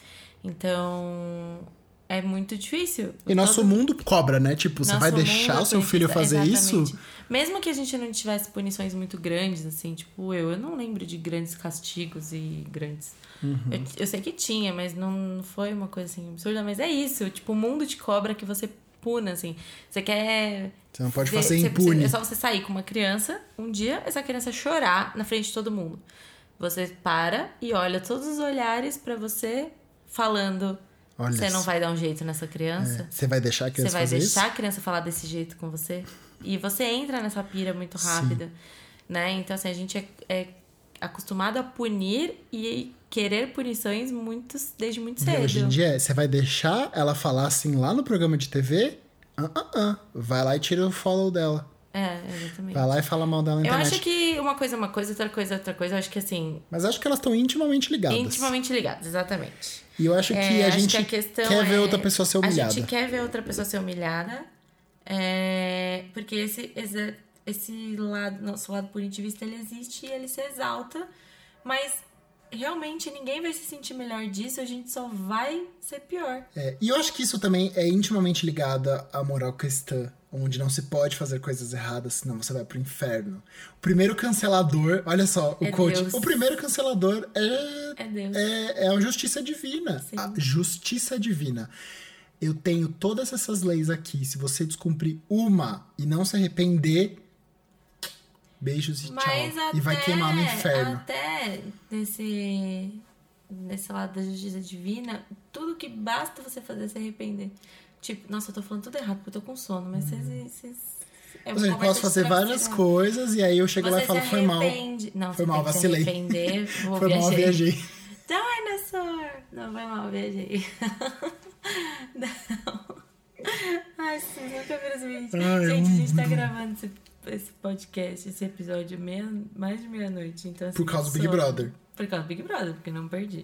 Então, é muito difícil. E nosso mundo cobra, né? Tipo, você vai deixar o seu filho fazer isso? Mesmo que a gente não tivesse punições muito grandes, assim, tipo, eu não lembro de grandes castigos e grandes... Eu sei que tinha, mas não foi uma coisa assim absurda. Mas é isso, tipo, o mundo te cobra que você puna, assim. Você quer... Você não pode fazer impune. É só você sair com uma criança, um dia, essa criança chorar na frente de todo mundo. Você para e olha todos os olhares pra você falando... Olha, você não vai dar um jeito nessa criança? Você vai deixar a criança fazer isso? Você vai deixar a criança falar desse jeito com você? E você entra nessa pira muito rápida, né? Então, assim, a gente é acostumado a punir e querer punições desde muito cedo. E hoje em dia, você vai deixar ela falar assim lá no programa de TV? Vai lá e tira o follow dela. Exatamente. Vai lá e fala mal dela na internet. Eu acho que uma coisa é uma coisa, outra coisa é outra coisa. Eu acho que assim... Mas acho que elas estão intimamente ligadas. Intimamente ligadas, exatamente. E eu acho que a gente quer ver outra pessoa ser humilhada. A gente quer ver outra pessoa ser humilhada. Porque esse lado, nosso lado punitivista, ele existe e ele se exalta. Mas realmente ninguém vai se sentir melhor disso, a gente só vai ser pior. E eu acho que isso também é intimamente ligado à moral cristã, onde não se pode fazer coisas erradas, senão você vai pro inferno. O primeiro cancelador, olha só, o coach. Deus. O primeiro cancelador é Deus. É a justiça divina. Sim. A justiça divina. Eu tenho todas essas leis aqui. Se você descumprir uma e não se arrepender, beijos e tchau. E vai queimar no inferno. Até nesse lado da justiça divina, tudo que basta você fazer é se arrepender. Tipo, nossa, eu tô falando tudo errado porque eu tô com sono, mas vocês Ou seja, eu posso fazer várias coisas e aí eu chego lá e falo, foi mal. Não, foi mal, mal, vacilei. Se arrepender, foi mal, viajei. Dinosaur! Não, foi mal, viajei. Não. Ai, sim, nunca vi esse vídeo. Gente, a gente tá gravando esse podcast, esse episódio mais de meia-noite. Então, assim, por causa do Big Brother. Por causa do Big Brother, porque não perdi.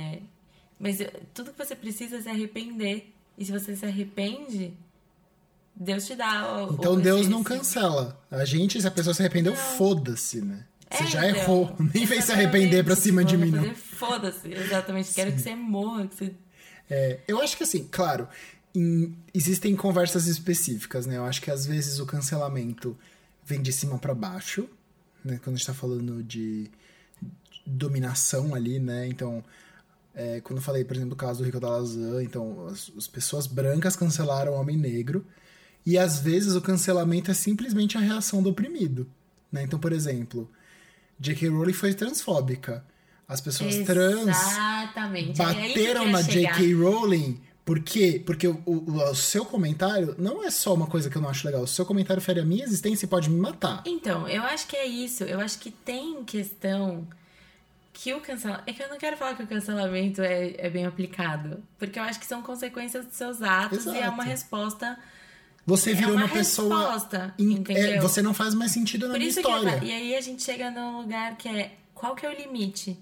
Mas tudo que você precisa é se arrepender. E se você se arrepende, Deus te dá Então Deus não cancela. A gente, se a pessoa se arrependeu, foda-se, né? Você já então, errou. Nem fez se arrepender pra cima de mim, não. Foda-se, exatamente. Quero que você morra, que você... Eu acho que assim, claro, existem conversas específicas, né? Eu acho que às vezes o cancelamento vem de cima pra baixo, né? Quando a gente tá falando de dominação ali, né? Então, quando eu falei, por exemplo, do caso do Rico da Lazan, então as pessoas brancas cancelaram o homem negro, e às vezes o cancelamento é simplesmente a reação do oprimido, né? Então, por exemplo, J.K. Rowling foi transfóbica. As pessoas trans bateram na J.K. Rowling. Por quê? Porque o seu comentário não é só uma coisa que eu não acho legal. O seu comentário fere a minha existência e pode me matar. Então, eu acho que é isso. Eu acho que tem questão que o cancelamento... É que eu não quero falar que o cancelamento é bem aplicado. Porque eu acho que são consequências dos seus atos. Exato. E é uma resposta... Você virou uma pessoa... Entendeu? Você não faz mais sentido na minha história. E aí a gente chega num lugar que é... Qual que é o limite?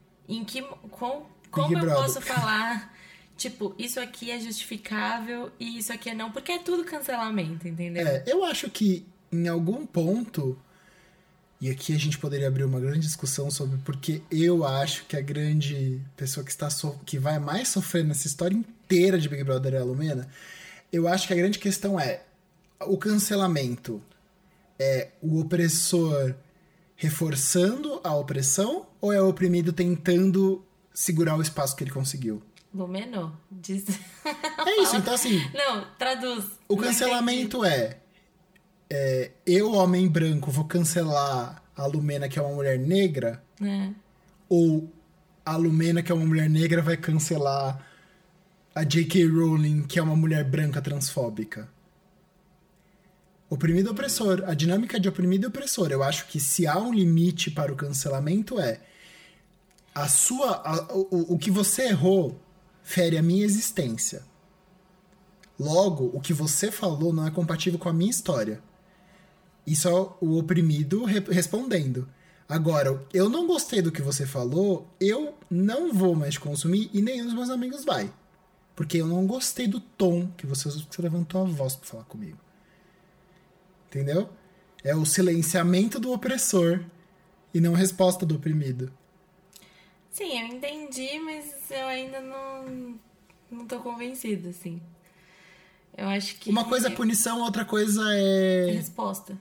Como eu posso falar... Tipo, isso aqui é justificável e isso aqui é não. Porque é tudo cancelamento, entendeu? Eu acho que em algum ponto... E aqui a gente poderia abrir uma grande discussão sobre porque eu acho que a grande pessoa que vai mais sofrer nessa história inteira de Big Brother é a Lumena. Eu acho que a grande questão é o cancelamento é o opressor reforçando a opressão ou é o oprimido tentando segurar o espaço que ele conseguiu? Lumeno? Diz... É isso, então assim... Não, traduz. O cancelamento eu, homem branco, vou cancelar a Lumena, que é uma mulher negra? Ou a Lumena, que é uma mulher negra, vai cancelar a J.K. Rowling, que é uma mulher branca transfóbica? Oprimido e opressor. A dinâmica de oprimido e opressor. Eu acho que se há um limite para o cancelamento o que você errou fere a minha existência. Logo, o que você falou não é compatível com a minha história. Isso é o oprimido respondendo. Agora, eu não gostei do que você falou, eu não vou mais consumir e nenhum dos meus amigos vai. Porque eu não gostei do tom que você levantou a voz pra falar comigo. Entendeu? É o silenciamento do opressor e não a resposta do oprimido. Sim, eu entendi, mas eu ainda não tô convencida, assim. Eu acho que... Uma coisa é punição, outra coisa é... resposta.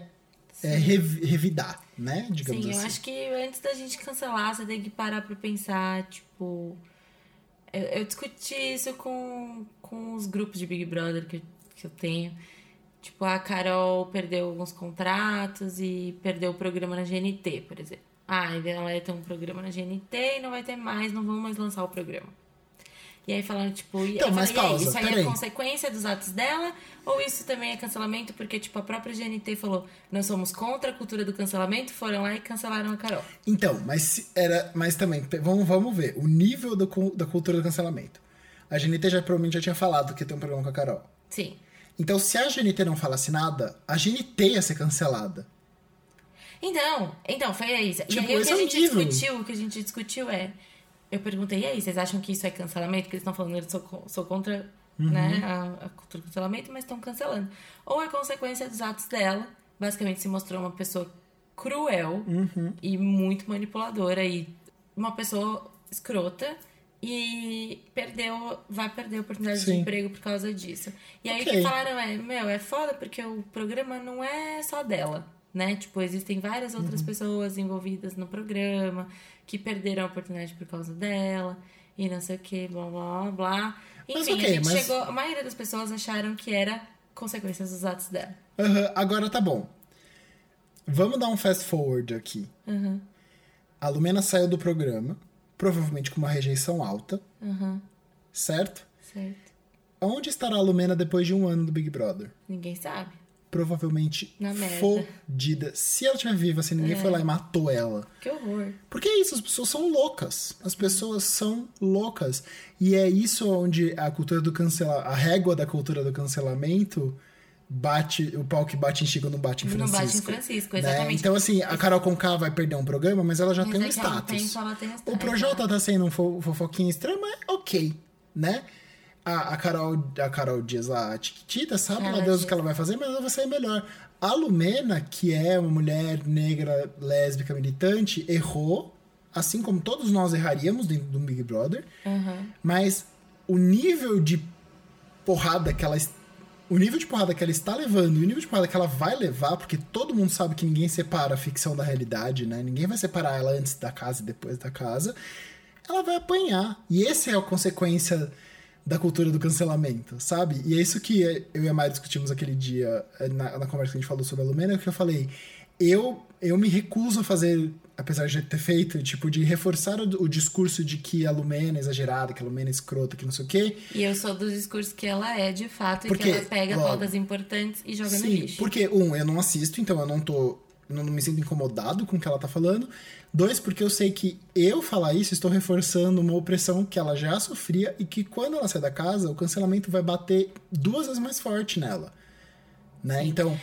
Revidar, né? Digamos assim. Sim, eu acho que antes da gente cancelar, você tem que parar pra pensar, tipo... Eu discuti isso com os grupos de Big Brother que eu tenho. Tipo, a Carol perdeu alguns contratos e perdeu o programa na GNT, por exemplo. Ela ia ter um programa na GNT e não vai ter mais, não vamos mais lançar o programa. E aí falando, tipo... Então, mas pausa, isso aí é consequência dos atos dela? Ou isso também é cancelamento? Porque, tipo, a própria GNT falou, nós somos contra a cultura do cancelamento, foram lá e cancelaram a Carol. Então, mas também, vamos ver, o nível da cultura do cancelamento. A GNT provavelmente já tinha falado que ia ter um programa com a Carol. Sim. Então, se a GNT não falasse nada, a GNT ia ser cancelada. Então, foi isso. Tipo, e aí o que a gente discutiu eu perguntei, e aí, vocês acham que isso é cancelamento? Porque eles estão falando, eu sou contra né, a cultura do cancelamento, mas estão cancelando. Ou é consequência dos atos dela, basicamente se mostrou uma pessoa cruel e muito manipuladora e uma pessoa escrota e vai perder a oportunidade de emprego por causa disso. E aí o que falaram é foda porque o programa não é só dela. Né? Tipo, existem várias outras pessoas envolvidas no programa que perderam a oportunidade por causa dela e não sei o que, blá, blá, blá. Enfim, a maioria das pessoas acharam que era consequências dos atos dela. Agora tá bom. Vamos dar um fast forward aqui. A Lumena saiu do programa, provavelmente com uma rejeição alta. Certo? Certo. Onde estará a Lumena depois de um ano do Big Brother? Ninguém sabe. Provavelmente fodida. Se ela estiver viva, se ninguém foi lá e matou ela. Que horror. Porque é isso, as pessoas são loucas. As pessoas são loucas. E é isso onde a cultura do a régua da cultura do cancelamento o pau que bate em Chico não bate em Francisco. Não bate em Francisco, exatamente. Né? Então, assim, a Carol Conká vai perder um programa, mas ela já tem um status. Ela tem O Projota tá sendo um fofoquinha extrema, ok, né? a Carol Dias lá, a Chiquitita, sabe Carla lá Deus o Dias. que ela vai fazer, mas ela vai sair melhor. A Lumena, que é uma mulher negra, lésbica, militante, errou, assim como todos nós erraríamos dentro do Big Brother, mas o nível de porrada que ela está levando, e o nível de porrada que ela vai levar, porque todo mundo sabe que ninguém separa a ficção da realidade, né? Ninguém vai separar ela antes da casa e depois da casa. Ela vai apanhar. E essa é a consequência da cultura do cancelamento, sabe? E é isso que eu e a Mari discutimos aquele dia, na conversa que a gente falou sobre a Lumena, que eu falei, eu me recuso a fazer, apesar de já ter feito, tipo, de reforçar o discurso de que a Lumena é exagerada, que a Lumena é escrota, que não sei o quê. E eu sou do discurso que ela é, de fato, Porque, e que ela pega logo, pautas importantes e joga no sim, lixo. porque, eu não assisto, então eu não me sinto incomodado com o que ela tá falando. 2, porque eu sei que eu falar isso, estou reforçando uma opressão que ela já sofria e que quando ela sai da casa, o cancelamento vai bater 2 vezes mais forte nela. Né? Então,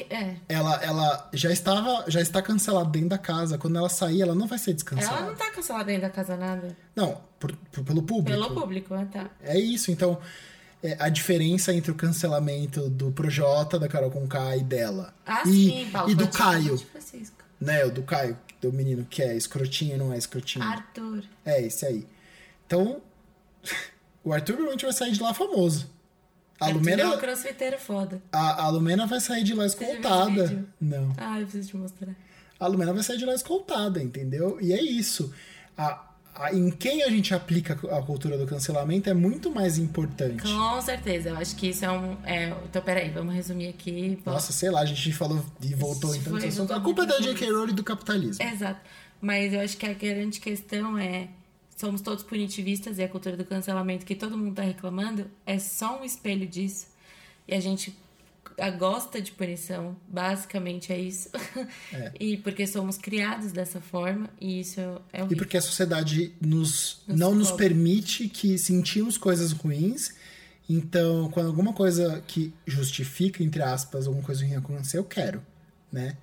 ela já está cancelada dentro da casa. Quando ela sair, ela não vai ser descancelada. Ela não tá cancelada dentro da casa nada. Não, pelo público. Pelo público, tá. É isso, então a diferença entre o cancelamento do Projota, da Carol Conká e dela. Sim, Paulo. E do Caio. Francisco. Né, o do Caio, do menino que é escrotinho e não é escrotinho. Arthur. É, esse aí. Então, o Arthur provavelmente vai sair de lá famoso. A Lumena... é um crossfiteiro foda. A Lumena vai sair de lá escoltada. Vídeo? Não. Eu preciso te mostrar. A Lumena vai sair de lá escoltada, entendeu? E é isso. Em quem a gente aplica a cultura do cancelamento é muito mais importante. Com certeza, eu acho que isso então, peraí, vamos resumir aqui. Nossa, sei lá, a gente falou e voltou então. A culpa é da J.K. Rowling e do capitalismo. Exato. Mas eu acho que a grande questão somos todos punitivistas e a cultura do cancelamento que todo mundo tá reclamando é só um espelho disso. E a gente gosta de punição, basicamente é isso. E porque somos criados dessa forma, e isso é horrível. E porque a sociedade não nos permite que sentimos coisas ruins. Então, quando alguma coisa que justifica, entre aspas, alguma coisa ruim acontecer, eu quero, né?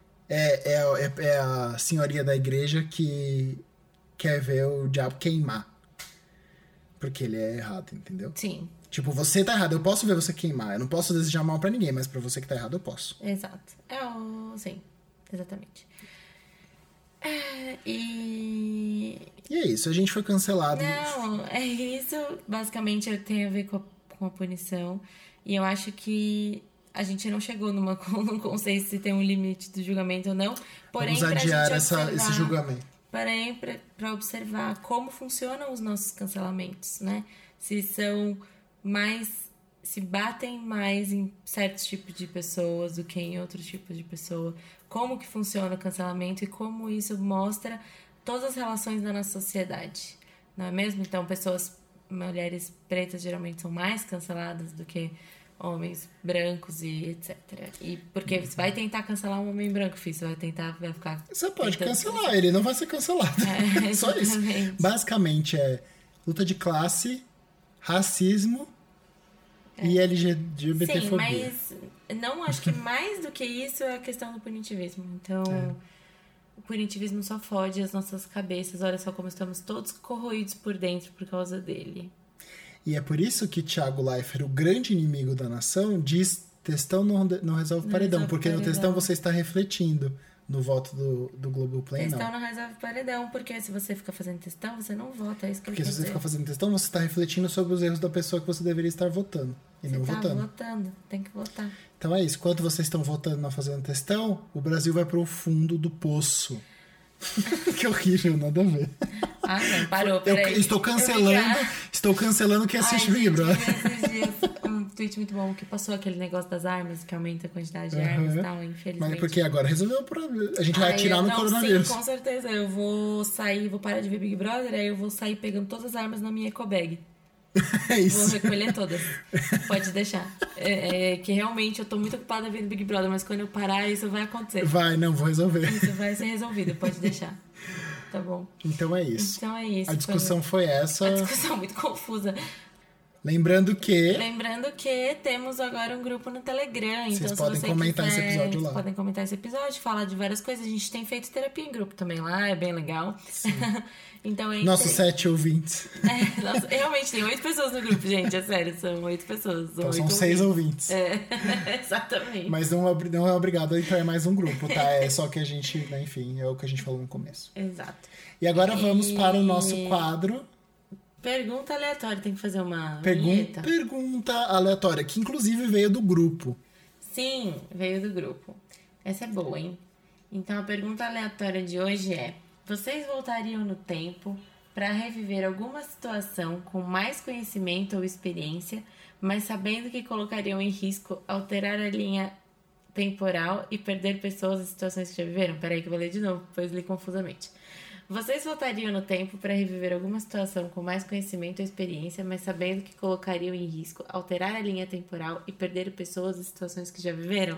É a senhoria da igreja que quer ver o diabo queimar. Porque ele é errado, entendeu? Sim. Tipo, você tá errado, eu posso ver você queimar. Eu não posso desejar mal pra ninguém, mas pra você que tá errado, eu posso. Exato. Sim, exatamente. E é isso, a gente foi cancelado. Não, é isso. Basicamente tem a ver com a punição. E eu acho que a gente não chegou num consenso se tem um limite do julgamento ou não. Porém, vamos adiar esse julgamento. Porém, para observar como funcionam os nossos cancelamentos, né? Se batem mais em certos tipos de pessoas do que em outros tipos de pessoa. Como que funciona o cancelamento e como isso mostra todas as relações da nossa sociedade. Não é mesmo? Então, mulheres pretas geralmente são mais canceladas do que homens brancos e etc. E porque você vai tentar cancelar um homem branco, filho, vai ficar... Você pode cancelar, ele não vai ser cancelado. Só isso. Basicamente é luta de classe, racismo e LGBTfobia. Sim, mas não acho que mais do que isso é a questão do punitivismo. Então, o punitivismo só fode as nossas cabeças. Olha só como estamos todos corroídos por dentro por causa dele. E é por isso que Thiago Leifert, o grande inimigo da nação, diz textão não resolve paredão. Porque no textão você está refletindo no voto do Globoplay, textão não resolve paredão, porque se você ficar fazendo textão, você não vota. É isso que porque se você ficar fazendo textão, você está refletindo sobre os erros da pessoa que você deveria estar votando. E você não tá votando. Votando, tem que votar. Então é isso. Enquanto vocês estão votando não fazendo textão, o Brasil vai para o fundo do poço. Que horrível, nada a ver. Não, parou, peraí. Estou cancelando quem assiste Big Brother. Um tweet muito bom que passou aquele negócio das armas, que aumenta a quantidade de armas e tal, infelizmente. Mas é porque agora resolveu o problema. A gente vai atirar no coronavírus. Sim, com certeza. Eu vou sair, vou parar de ver Big Brother, aí eu vou sair pegando todas as armas na minha ecobag. É isso. Vou recolher todas. Pode deixar. Que realmente eu tô muito ocupada vendo Big Brother, mas quando eu parar, isso vai acontecer. Vou resolver. Isso vai ser resolvido, pode deixar. Tá bom. Então é isso. A discussão foi essa. A discussão muito confusa. Lembrando que temos agora um grupo no Telegram. vocês Então, podem se você comentar esse episódio lá. podem comentar esse episódio, falar de várias coisas. A gente tem feito terapia em grupo também lá, é bem legal. Então, nossos 7 ouvintes. Nossa, realmente tem 8 pessoas no grupo, gente. É sério, são 8 pessoas. Então são 6 ouvintes. Exatamente. Mas não é obrigado a entrar em mais um grupo, tá? É só que a gente, né, enfim, é o que a gente falou no começo. Exato. E agora vamos para o nosso quadro. Pergunta aleatória, tem que fazer uma vinheta. Pergunta aleatória, que inclusive veio do grupo. Sim, veio do grupo. Essa é boa, hein? Então a pergunta aleatória de hoje é: vocês voltariam no tempo para reviver alguma situação com mais conhecimento ou experiência, mas sabendo que colocariam em risco alterar a linha temporal e perder pessoas e situações que já viveram? Peraí que eu vou ler de novo, pois li confusamente. Vocês voltariam no tempo para reviver alguma situação com mais conhecimento ou experiência, mas sabendo que colocariam em risco alterar a linha temporal e perder pessoas e situações que já viveram?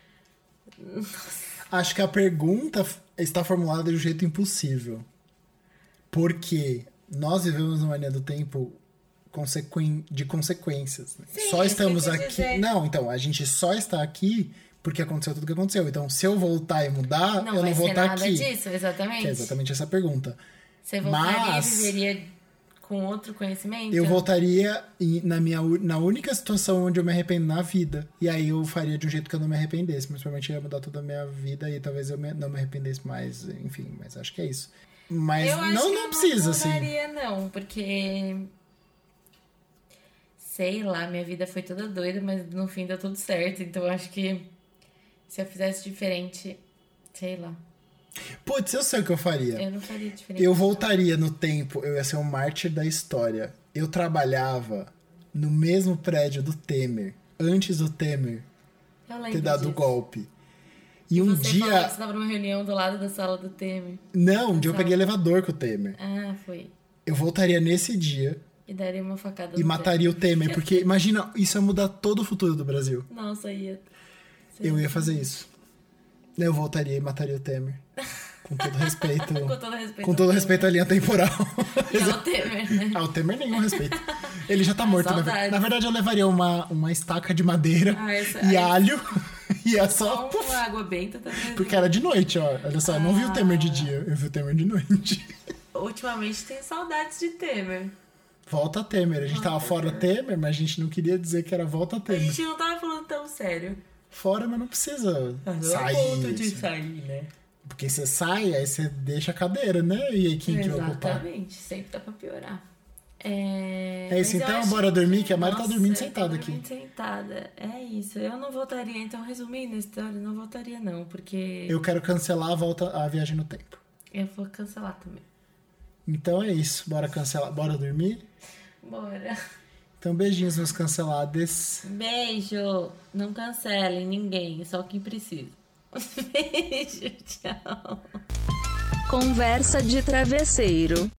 Acho que a pergunta está formulada de um jeito impossível. Porque nós vivemos numa linha do tempo de consequências. Sim, só estamos isso que eu aqui. quis dizer. Não, então, a gente só está aqui porque aconteceu tudo o que aconteceu. Então, se eu voltar e mudar, eu não vai vou ser estar nada aqui. disso, exatamente. Que é exatamente essa pergunta. Você voltaria Mas e viveria com outro conhecimento? eu voltaria na única situação onde eu me arrependo na vida. E aí eu faria de um jeito que eu não me arrependesse. Mas provavelmente eu ia mudar toda a minha vida e talvez eu não me arrependesse mais. Enfim, mas acho que é isso. Mas eu acho não que precisa, assim. Eu não mudaria, não, porque... Sei lá, minha vida foi toda doida, mas no fim deu tudo certo. Então eu acho que se eu fizesse diferente, sei lá. Putz, eu sei o que eu faria. Eu não faria diferente. Eu voltaria no tempo, eu ia ser um mártir da história. Eu trabalhava no mesmo prédio do Temer, antes do Temer Eu lembro ter dado o disso. golpe. E um Você falou que dia... você tava numa reunião do lado da sala do Temer. Não, um dia eu peguei elevador com o Temer. Ah, foi. Eu voltaria nesse dia E daria uma facada e no mataria o Temer. Porque, imagina, isso ia mudar todo o futuro do Brasil. Temer. Nossa, ia... Eu ia fazer isso. Eu voltaria e mataria o Temer. Com todo respeito. Com todo respeito. Com todo respeito à linha temporal. E ao Temer, né? Ah, o Temer nenhum respeito. Ele já tá morto, na verdade. saudades. Na verdade, eu levaria uma estaca de madeira e alho. E é só... Só uma água benta também. Porque era de noite, ó. Olha só, eu não vi o Temer de dia. Eu vi o Temer de noite. Ultimamente tenho saudades de Temer. Volta Temer. A gente tava fora Temer, mas a gente não queria dizer que era volta A Temer. gente não tava falando tão sério. Fora, mas não precisa sair. ponto de assim. sair, né? Porque você sai, aí você deixa a cadeira, né? E aí quem que vai ocupar? Exatamente, sempre dá pra piorar. É isso, mas eu então acho bora dormir, que a Mari tá Nossa, dormindo eu tô sentada aqui. dormindo sentada. É isso, eu não voltaria, então resumindo a história, não voltaria não, porque Eu quero cancelar a viagem no tempo. eu vou cancelar também. Então é isso, bora cancelar, bora dormir? Bora. Então beijinhos, meus cancelados. Beijo. Não cancelem ninguém, só quem precisa. Beijo, tchau. Conversa de travesseiro.